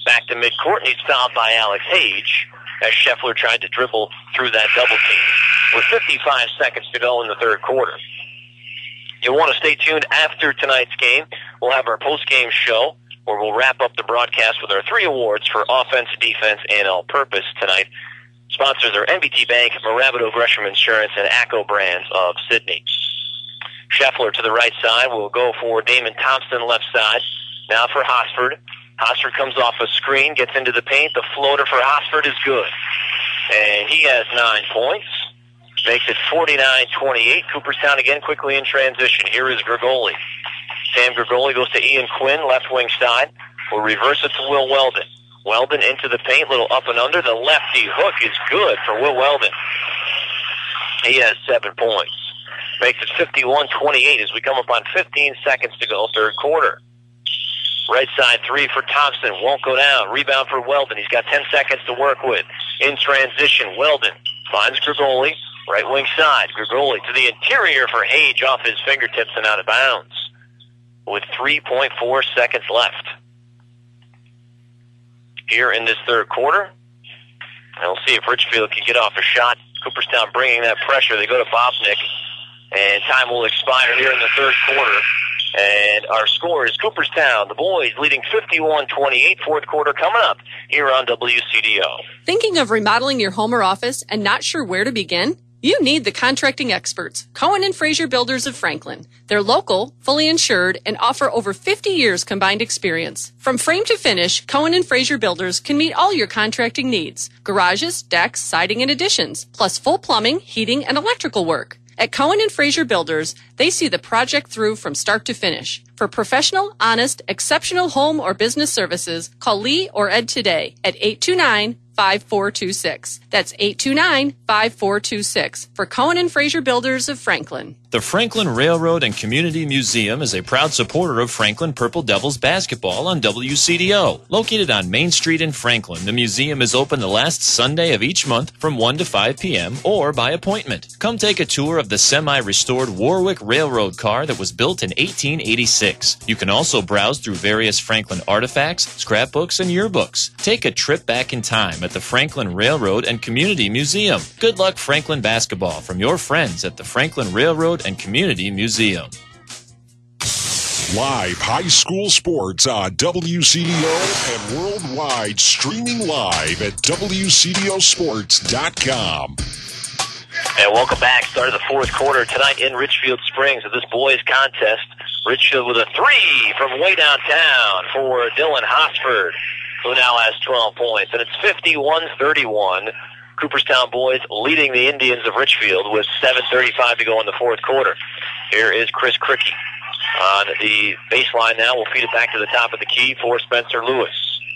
Back to midcourt, and he's fouled by Alex Hage as Scheffler tried to dribble through that double team. With fifty-five seconds to go in the third quarter. You'll want to stay tuned after tonight's game. We'll have our post-game show where we'll wrap up the broadcast with our three awards for offense, defense, and all-purpose tonight. Sponsors are N B T Bank, Moravido Gresham Insurance, and ACCO Brands of Sydney. Scheffler to the right side will go for Damon Thompson left side. Now for Hosford. Hosford comes off a screen, gets into the paint. The floater for Hosford is good. And he has nine points. Makes it forty-nine twenty-eight. Cooperstown again quickly in transition. Here is Grigoli. Sam Grigoli goes to Ian Quinn, left wing side. We'll reverse it to Will Weldon. Weldon into the paint, little up and under. The lefty hook is good for Will Weldon. He has seven points. Makes it fifty-one twenty-eight as we come up on fifteen seconds to go, third quarter. Right side three for Thompson. Won't go down. Rebound for Weldon. He's got ten seconds to work with. In transition, Weldon finds Grigoli. Right wing side. Grigoli to the interior for Hage off his fingertips and out of bounds. With three point four seconds left. Here in this third quarter. And we'll see if Richfield can get off a shot. Cooperstown bringing that pressure. They go to Bobnick. And time will expire here in the third quarter. And our score is Cooperstown, the boys leading fifty-one twenty-eight, fourth quarter coming up here on W C D O. Thinking of remodeling your home or office and not sure where to begin? You need the contracting experts, Cohen and Fraser Builders of Franklin. They're local, fully insured, and offer over fifty years combined experience. From frame to finish, Cohen and Fraser Builders can meet all your contracting needs. Garages, decks, siding, and additions, plus full plumbing, heating, and electrical work. At Cohen and Fraser Builders, they see the project through from start to finish. For professional, honest, exceptional home or business services, call Lee or Ed today at eight two nine, five four two six. That's eight two nine, five four two six for Cohen and Fraser Builders of Franklin. The Franklin Railroad and Community Museum is a proud supporter of Franklin Purple Devils basketball on W C D O. Located on Main Street in Franklin, the museum is open the last Sunday of each month from one to five p.m. or by appointment. Come take a tour of the semi-restored Warwick Railroad car that was built in eighteen eighty-six. You can also browse through various Franklin artifacts, scrapbooks, and yearbooks. Take a trip back in time at the Franklin Railroad and Community Museum. Good luck, Franklin basketball, from your friends at the Franklin Railroad and Community Museum. Live high school sports on W C D O and worldwide, streaming live at W C D O sports dot com. And welcome back. Start of the fourth quarter tonight in Richfield Springs of this boys contest. Richfield with a three from way downtown for Dylan Hosford, who now has twelve points. And it's fifty-one thirty-one. Cooperstown boys leading the Indians of Richfield with seven thirty-five to go in the fourth quarter. Here is Chris Cricky on the baseline now. We'll feed it back to the top of the key for Spencer Lewis.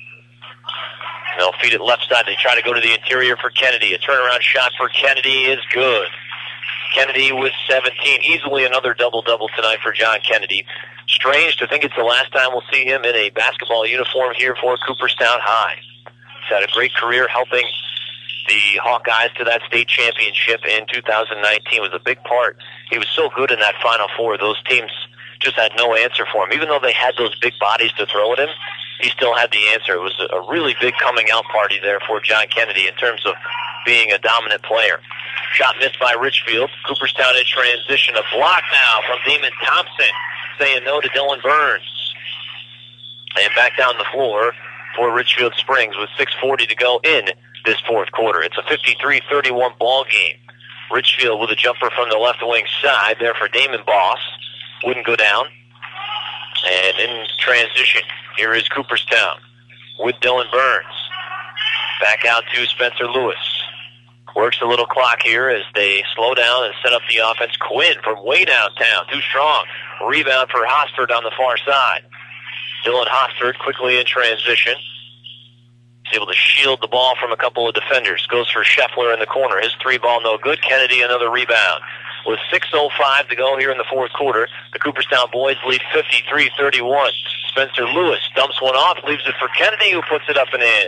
They'll feed it left side. They try to go to the interior for Kennedy. A turnaround shot for Kennedy is good. Kennedy with seventeen. Easily another double-double tonight for John Kennedy. Strange to think it's the last time we'll see him in a basketball uniform here for Cooperstown High. He's had a great career helping the Hawkeyes to that state championship in two thousand nineteen. Was a big part. He was so good in that Final Four. Those teams just had no answer for him. Even though they had those big bodies to throw at him, he still had the answer. It was a really big coming out party there for John Kennedy in terms of being a dominant player. Shot missed by Richfield. Cooperstown in transition. A block now from Damon Thompson, saying no to Dylan Burns. And back down the floor for Richfield Springs with six forty to go in this fourth quarter. It's a fifty-three thirty-one ball game. Richfield with a jumper from the left wing side there for Damon Boss. Wouldn't go down. And in transition, here is Cooperstown with Dylan Burns. Back out to Spencer Lewis. Works a little clock here as they slow down and set up the offense. Quinn from way downtown, too strong. Rebound for Hosford on the far side. Dylan Hosford quickly in transition. He's able to shield the ball from a couple of defenders. Goes for Scheffler in the corner. His three ball no good. Kennedy another rebound. With six oh five to go here in the fourth quarter, the Cooperstown boys lead fifty-three thirty-one. Spencer Lewis dumps one off, leaves it for Kennedy, who puts it up and in.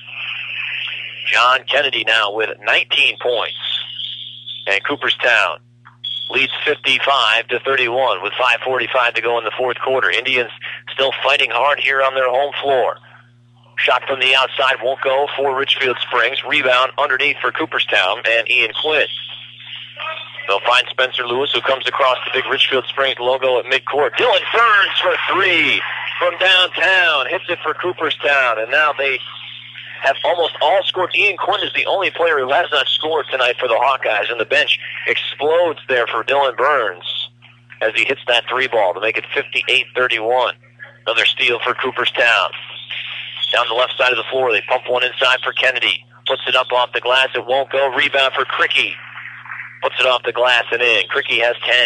John Kennedy now with nineteen points. And Cooperstown leads fifty-five to thirty-one with five forty-five to go in the fourth quarter. Indians still fighting hard here on their home floor. Shot from the outside won't go for Richfield Springs. Rebound underneath for Cooperstown and Ian Quinn. They'll find Spencer Lewis, who comes across the big Richfield Springs logo at midcourt. Dylan Burns for three from downtown. Hits it for Cooperstown, and now they have almost all scored. Ian Quinn is the only player who has not scored tonight for the Hawkeyes, and the bench explodes there for Dylan Burns as he hits that three ball to make it fifty-eight thirty-one. Another steal for Cooperstown. Down the left side of the floor, they pump one inside for Kennedy. Puts it up off the glass. It won't go. Rebound for Cricky. Puts it off the glass and in. Cricky has ten.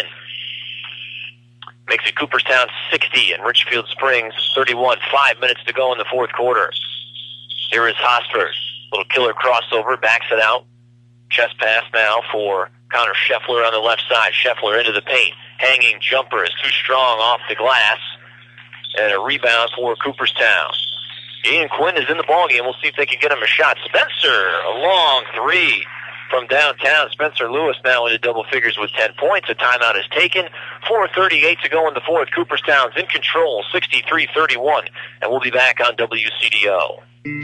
Makes it Cooperstown sixty and Richfield Springs thirty-one. Five minutes to go in the fourth quarter. Here is Hosford. Little killer crossover. Backs it out. Chest pass now for Connor Scheffler on the left side. Scheffler into the paint. Hanging jumper is too strong off the glass. And a rebound for Cooperstown. Ian Quinn is in the ballgame. We'll see if they can get him a shot. Spencer, a long three from downtown. Spencer Lewis now into double figures with ten points. A timeout is taken. four thirty-eight to go in the fourth. Cooperstown's in control, sixty-three thirty-one. And we'll be back on W C D O.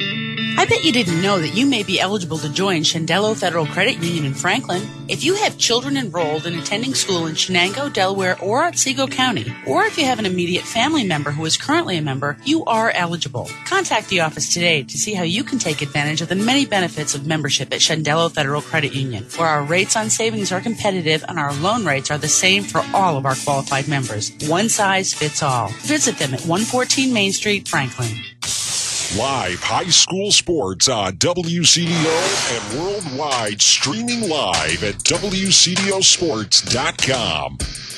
I bet you didn't know that you may be eligible to join Shendello Federal Credit Union in Franklin. If you have children enrolled and attending school in Shenango, Delaware, or Otsego County, or if you have an immediate family member who is currently a member, you are eligible. Contact the office today to see how you can take advantage of the many benefits of membership at Shendello Federal Credit Union, where our rates on savings are competitive and our loan rates are the same for all of our qualified members. One size fits all. Visit them at one fourteen Main Street, Franklin. Live high school sports on W C D O and worldwide, streaming live at W C D O sports dot com.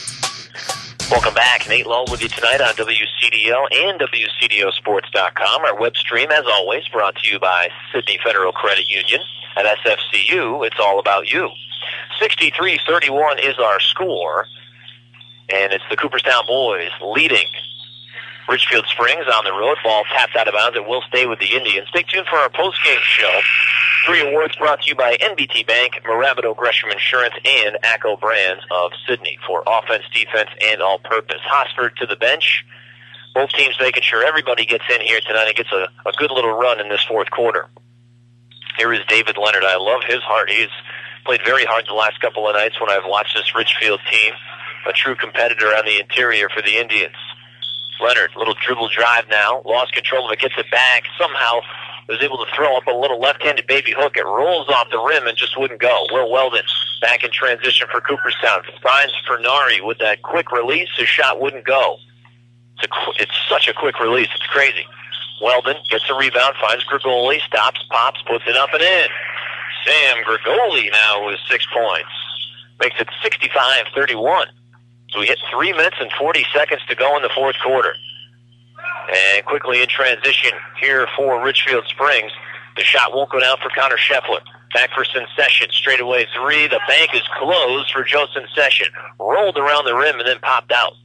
Welcome back. Nate Lull with you tonight on W C D O and W C D O sports dot com. Our web stream, as always, brought to you by Sydney Federal Credit Union. At S F C U, it's all about you. sixty-three thirty-one is our score, and it's the Cooperstown boys leading Richfield Springs on the road. Ball tapped out of bounds. It will stay with the Indians. Stay tuned for our post-game show. Three awards brought to you by N B T Bank, Morabito Gresham Insurance, and ACCO Brands of Sydney for offense, defense, and all-purpose. Hosford to the bench. Both teams making sure everybody gets in here tonight and gets a, a good little run in this fourth quarter. Here is David Leonard. I love his heart. He's played very hard the last couple of nights when I've watched this Richfield team. A true competitor on the interior for the Indians. Leonard, little dribble drive now. Lost control of it, gets it back. Somehow was able to throw up a little left-handed baby hook. It rolls off the rim and just wouldn't go. Will Weldon back in transition for Cooperstown. Finds Fernari with that quick release. His shot wouldn't go. It's, a, it's such a quick release. It's crazy. Weldon gets a rebound, finds Grigoli, stops, pops, puts it up and in. Sam Grigoli now with six points. Makes it sixty-five thirty-one. So we hit three minutes and forty seconds to go in the fourth quarter. And quickly in transition here for Richfield Springs. The shot won't go down for Connor Scheffler. Back for Suncession. Straight away three. The bank is closed for Joe Suncession. Rolled around the rim and then popped out.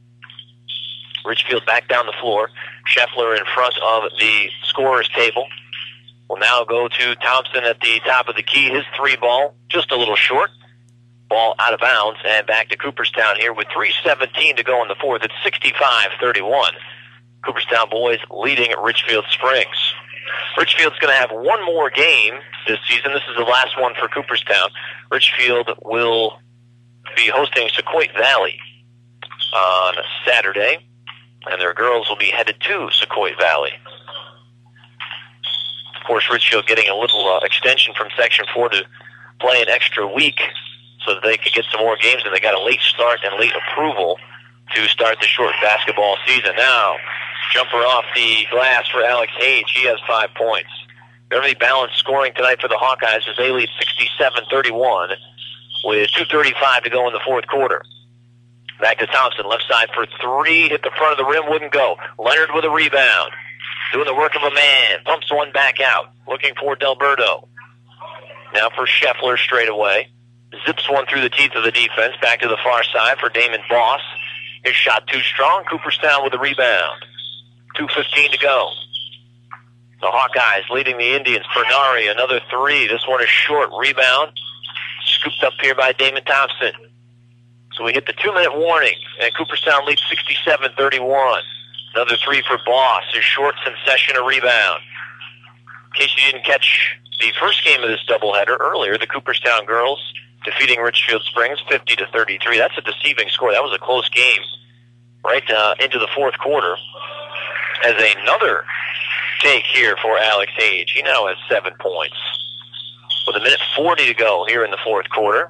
Richfield back down the floor. Scheffler in front of the scorer's table. Will now go to Thompson at the top of the key. His three ball just a little short. Ball out of bounds and back to Cooperstown here with three seventeen to go in the fourth. It's sixty-five thirty-one. Cooperstown boys leading at Richfield Springs. Richfield's going to have one more game this season. This is the last one for Cooperstown. Richfield will be hosting Sequoia Valley on Saturday, and their girls will be headed to Sequoia Valley. Of course, Richfield getting a little uh, extension from Section four to play an extra week so that they could get some more games, and they got a late start and late approval to start the short basketball season. Now, jumper off the glass for Alex Hage. He has five points. Very balanced scoring tonight for the Hawkeyes as they lead sixty-seven thirty-one with two thirty-five to go in the fourth quarter. Back to Thompson, left side for three. Hit the front of the rim, wouldn't go. Leonard with a rebound. Doing the work of a man. Pumps one back out. Looking for Delberto. Now for Scheffler straight away. Zips one through the teeth of the defense. Back to the far side for Damon Boss. His shot too strong. Cooperstown with a rebound. two fifteen to go. The Hawkeyes leading the Indians. Fernari, another three. This one is short. Rebound. Scooped up here by Damon Thompson. So we hit the two-minute warning, and Cooperstown leads sixty-seven thirty-one. Another three for Boss. His short Suncession a rebound. In case you didn't catch the first game of this doubleheader earlier, the Cooperstown girls defeating Richfield Springs fifty to thirty-three. That's a deceiving score. That was a close game right uh, into the fourth quarter. As another take here for Alex Hage. He now has seven points. With a minute forty to go here in the fourth quarter.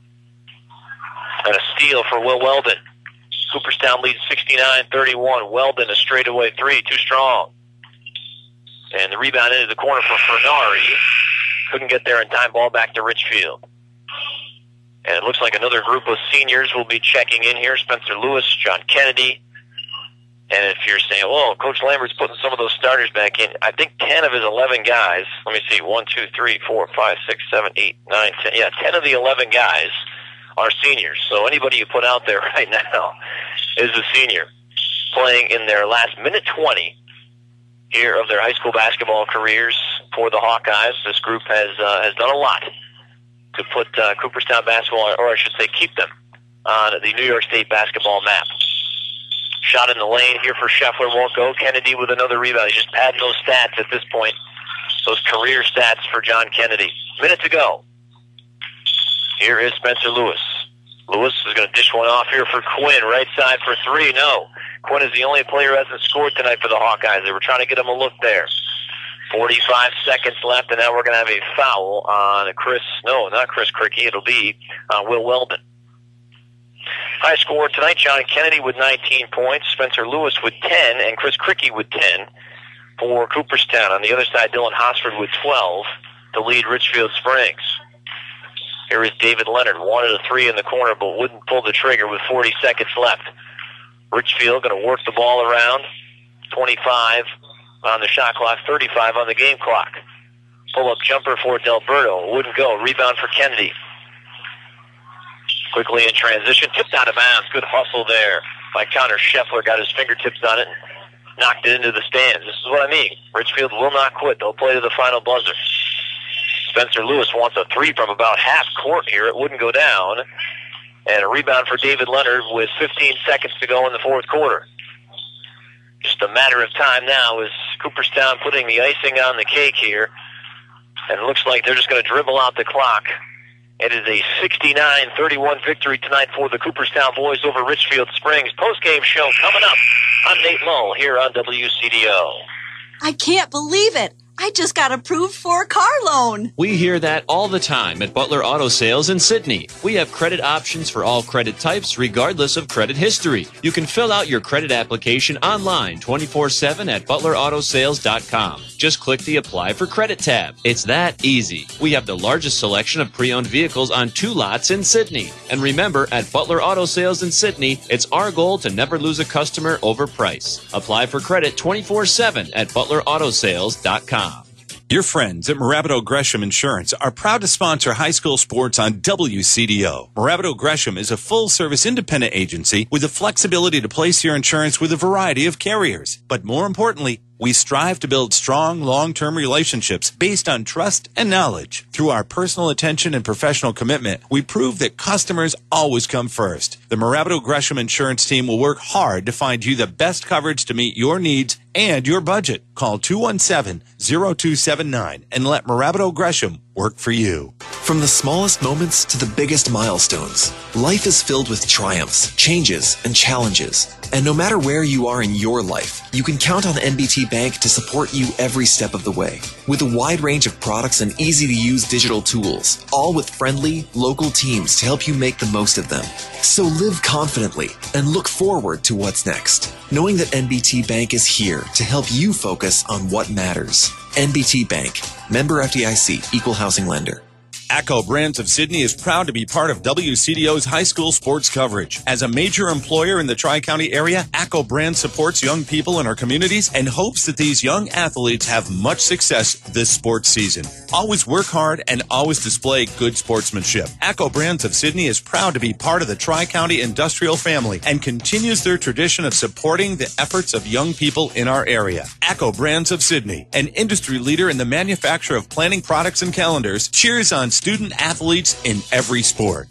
And a steal for Will Weldon. Cooperstown leads sixty-nine thirty-one. Weldon a straightaway three, too strong. And the rebound into the corner for Fernari. Couldn't get there in time. Ball back to Richfield. And it looks like another group of seniors will be checking in here. Spencer Lewis, John Kennedy. And if you're saying, well, Coach Lambert's putting some of those starters back in, I think ten of his eleven guys, let me see, one, two, three, four, five, six, seven, eight, nine, ten, yeah, ten of the eleven guys are seniors. So anybody you put out there right now is a senior playing in their last minute twenty here of their high school basketball careers for the Hawkeyes. This group has uh, has done a lot to put uh, Cooperstown basketball, or I should say keep them on the New York State basketball map. Shot in the lane here for Scheffler won't go. Kennedy with another rebound. He's just padding those stats at this point, those career stats for John Kennedy. Minute to go. Here is Spencer Lewis. Lewis is going to dish one off here for Quinn. Right side for three. No. Quinn is the only player who hasn't scored tonight for the Hawkeyes. They were trying to get him a look there. forty-five seconds left, and now we're going to have a foul on Chris. No, not Chris Cricky. It'll be uh, Will Weldon. High score tonight, John Kennedy with nineteen points, Spencer Lewis with ten, and Chris Cricky with ten for Cooperstown. On the other side, Dylan Hosford with twelve to lead Richfield Springs. Here is David Leonard, wanted a three in the corner, but wouldn't pull the trigger with forty seconds left. Richfield going to work the ball around. twenty-five on the shot clock, thirty-five on the game clock. Pull-up jumper for Delberto. Wouldn't go. Rebound for Kennedy. Quickly in transition. Tipped out of bounds. Good hustle there by Connor Scheffler. Got his fingertips on it and knocked it into the stands. This is what I mean. Richfield will not quit. They'll play to the final buzzer. Spencer Lewis wants a three from about half court here. It wouldn't go down. And a rebound for David Leonard with fifteen seconds to go in the fourth quarter. Just a matter of time now is Cooperstown putting the icing on the cake here. And it looks like they're just going to dribble out the clock. It is a sixty-nine thirty-one victory tonight for the Cooperstown boys over Richfield Springs. Post-game show coming up. I'm Nate Lull here on W C D O. I can't believe it. I just got approved for a car loan. We hear that all the time at Butler Auto Sales in Sydney. We have credit options for all credit types, regardless of credit history. You can fill out your credit application online twenty-four seven at butler auto sales dot com. Just click the Apply for Credit tab. It's that easy. We have the largest selection of pre-owned vehicles on two lots in Sydney. And remember, at Butler Auto Sales in Sydney, it's our goal to never lose a customer over price. Apply for credit twenty-four seven at butler auto sales dot com. Your friends at Morabito Gresham Insurance are proud to sponsor high school sports on W C D O. Morabito Gresham is a full-service independent agency with the flexibility to place your insurance with a variety of carriers. But more importantly, we strive to build strong, long-term relationships based on trust and knowledge. Through our personal attention and professional commitment, we prove that customers always come first. The Morabito Gresham Insurance team will work hard to find you the best coverage to meet your needs and your budget. Call two one seven, zero two seven nine and let Morabito Gresham work for you. From the smallest moments to the biggest milestones, life is filled with triumphs, changes, and challenges. And no matter where you are in your life, you can count on N B T Bank to support you every step of the way. With a wide range of products and easy-to-use digital tools, all with friendly, local teams to help you make the most of them. So live confidently and look forward to what's next, knowing that N B T Bank is here to help you focus on what matters. N B T Bank, member F D I C, equal housing lender. ACCO Brands of Sydney is proud to be part of W C D O's high school sports coverage. As a major employer in the Tri-County area, ACCO Brands supports young people in our communities and hopes that these young athletes have much success this sports season. Always work hard and always display good sportsmanship. ACCO Brands of Sydney is proud to be part of the Tri-County industrial family and continues their tradition of supporting the efforts of young people in our area. ACCO Brands of Sydney, an industry leader in the manufacture of planning products and calendars, cheers on student athletes in every sport.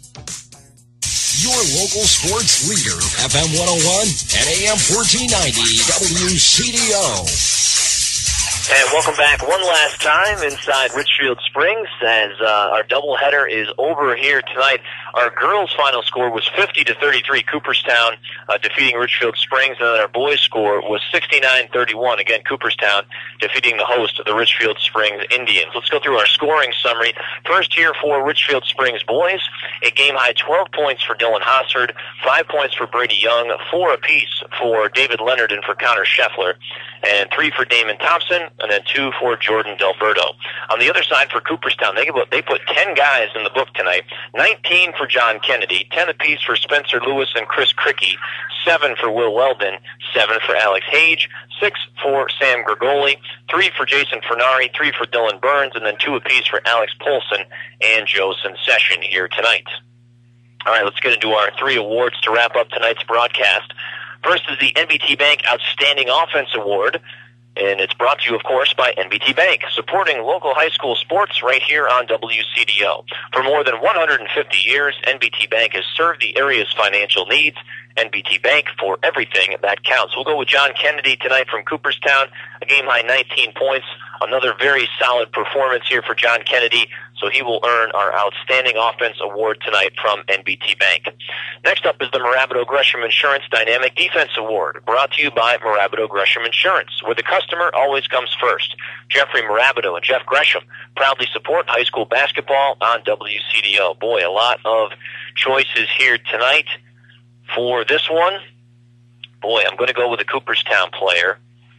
Your local sports leader, F M one oh one and A M fourteen ninety W C D O. And welcome back one last time inside Richfield Springs as uh, our doubleheader is over here tonight. Our girls' final score was fifty to thirty-three, Cooperstown uh, defeating Richfield Springs, and then our boys' score was sixty-nine thirty-one. Again, Cooperstown defeating the host of the Richfield Springs Indians. Let's go through our scoring summary. First here for Richfield Springs boys, a game-high twelve points for Dylan Hossford, five points for Brady Young, four apiece for David Leonard and for Connor Scheffler, and three for Damon Thompson, and then two for Jordan Delberto. On the other side for Cooperstown, they put, they put ten guys in the book tonight, nineteen for John Kennedy, ten apiece for Spencer Lewis and Chris Cricky, seven for Will Weldon, seven for Alex Hage, six for Sam Gregoli, three for Jason Fernari, three for Dylan Burns, and then two apiece for Alex Polson and Joe Succession here tonight. All right, let's get into our three awards to wrap up tonight's broadcast. First is the N B T Bank Outstanding Offense Award, and it's brought to you, of course, by N B T Bank, supporting local high school sports right here on W C D O. For more than one hundred fifty years, N B T Bank has served the area's financial needs. N B T Bank, for everything that counts. We'll go with John Kennedy tonight from Cooperstown, a game-high nineteen points. Another very solid performance here for John Kennedy, so he will earn our Outstanding Offense Award tonight from N B T Bank. Next up is the Mirabito Gresham Insurance Dynamic Defense Award, brought to you by Mirabito Gresham Insurance, where the customer always comes first. Jeffrey Mirabito and Jeff Gresham proudly support high school basketball on W C D O. Boy, a lot of choices here tonight for this one. Boy, I'm going to go with a Cooperstown player.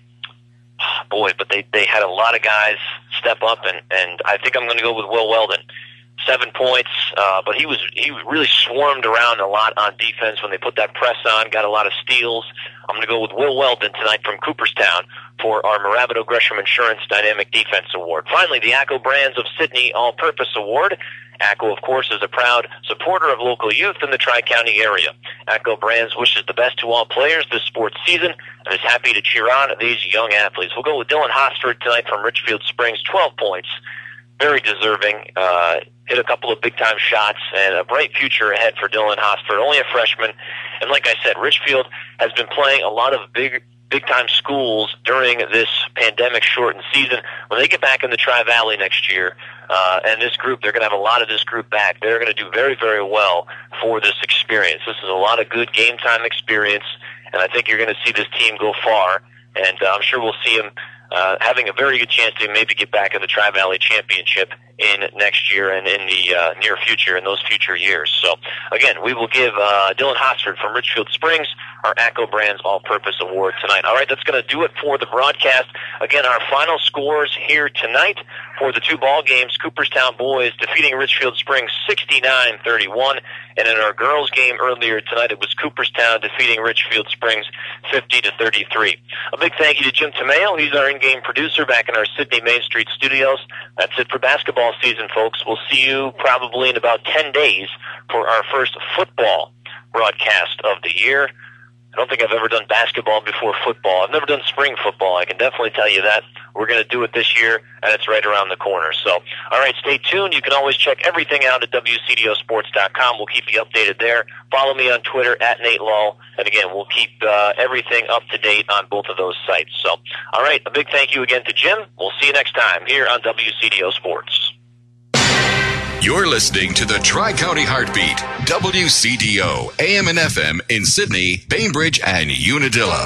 Boy, but they, they had a lot of guys step up, and, and I think I'm going to go with Will Weldon. Seven points, uh, but he was he really swarmed around a lot on defense when they put that press on, got a lot of steals. I'm going to go with Will Weldon tonight from Cooperstown for our Mirabito Gresham Insurance Dynamic Defense Award. Finally, the ACCO Brands of Sydney All-Purpose Award. ACCO, of course, is a proud supporter of local youth in the Tri-County area. ACCO Brands wishes the best to all players this sports season and is happy to cheer on these young athletes. We'll go with Dylan Hossford tonight from Richfield Springs, twelve points. Very deserving. Uh, hit a couple of big-time shots and a bright future ahead for Dylan Hossford, only a freshman. And like I said, Richfield has been playing a lot of big big-time schools during this pandemic-shortened season. When they get back in the Tri-Valley next year, uh, and this group, they're going to have a lot of this group back. They're going to do very, very well for this experience. This is a lot of good game-time experience, and I think you're going to see this team go far, and uh, I'm sure we'll see them uh, having a very good chance to maybe get back in the Tri-Valley Championship in next year and in the uh, near future, in those future years. So, again, we will give uh, Dylan Hossford from Richfield Springs our ACCO Brands All-Purpose Award tonight. All right, that's going to do it for the broadcast. Again, our final scores here tonight for the two ball games: Cooperstown boys defeating Richfield Springs sixty-nine thirty-one, and in our girls game earlier tonight, it was Cooperstown defeating Richfield Springs fifty to thirty-three. A big thank you to Jim Tomeo. He's our in-game producer back in our Sydney Main Street studios. That's it for basketball season, folks. We'll see you probably in about ten days for our first football broadcast of the year. I don't think I've ever done basketball before football. I've never done spring football. I can definitely tell you that. We're going to do it this year, and it's right around the corner. So, all right, stay tuned. You can always check everything out at W C D O sports dot com. We'll keep you updated there. Follow me on Twitter, at Nate Lull. And, again, we'll keep uh, everything up to date on both of those sites. So, all right, a big thank you again to Jim. We'll see you next time here on W C D O Sports. You're listening to the Tri-County Heartbeat, W C D O, A M and F M in Sydney, Bainbridge, and Unadilla.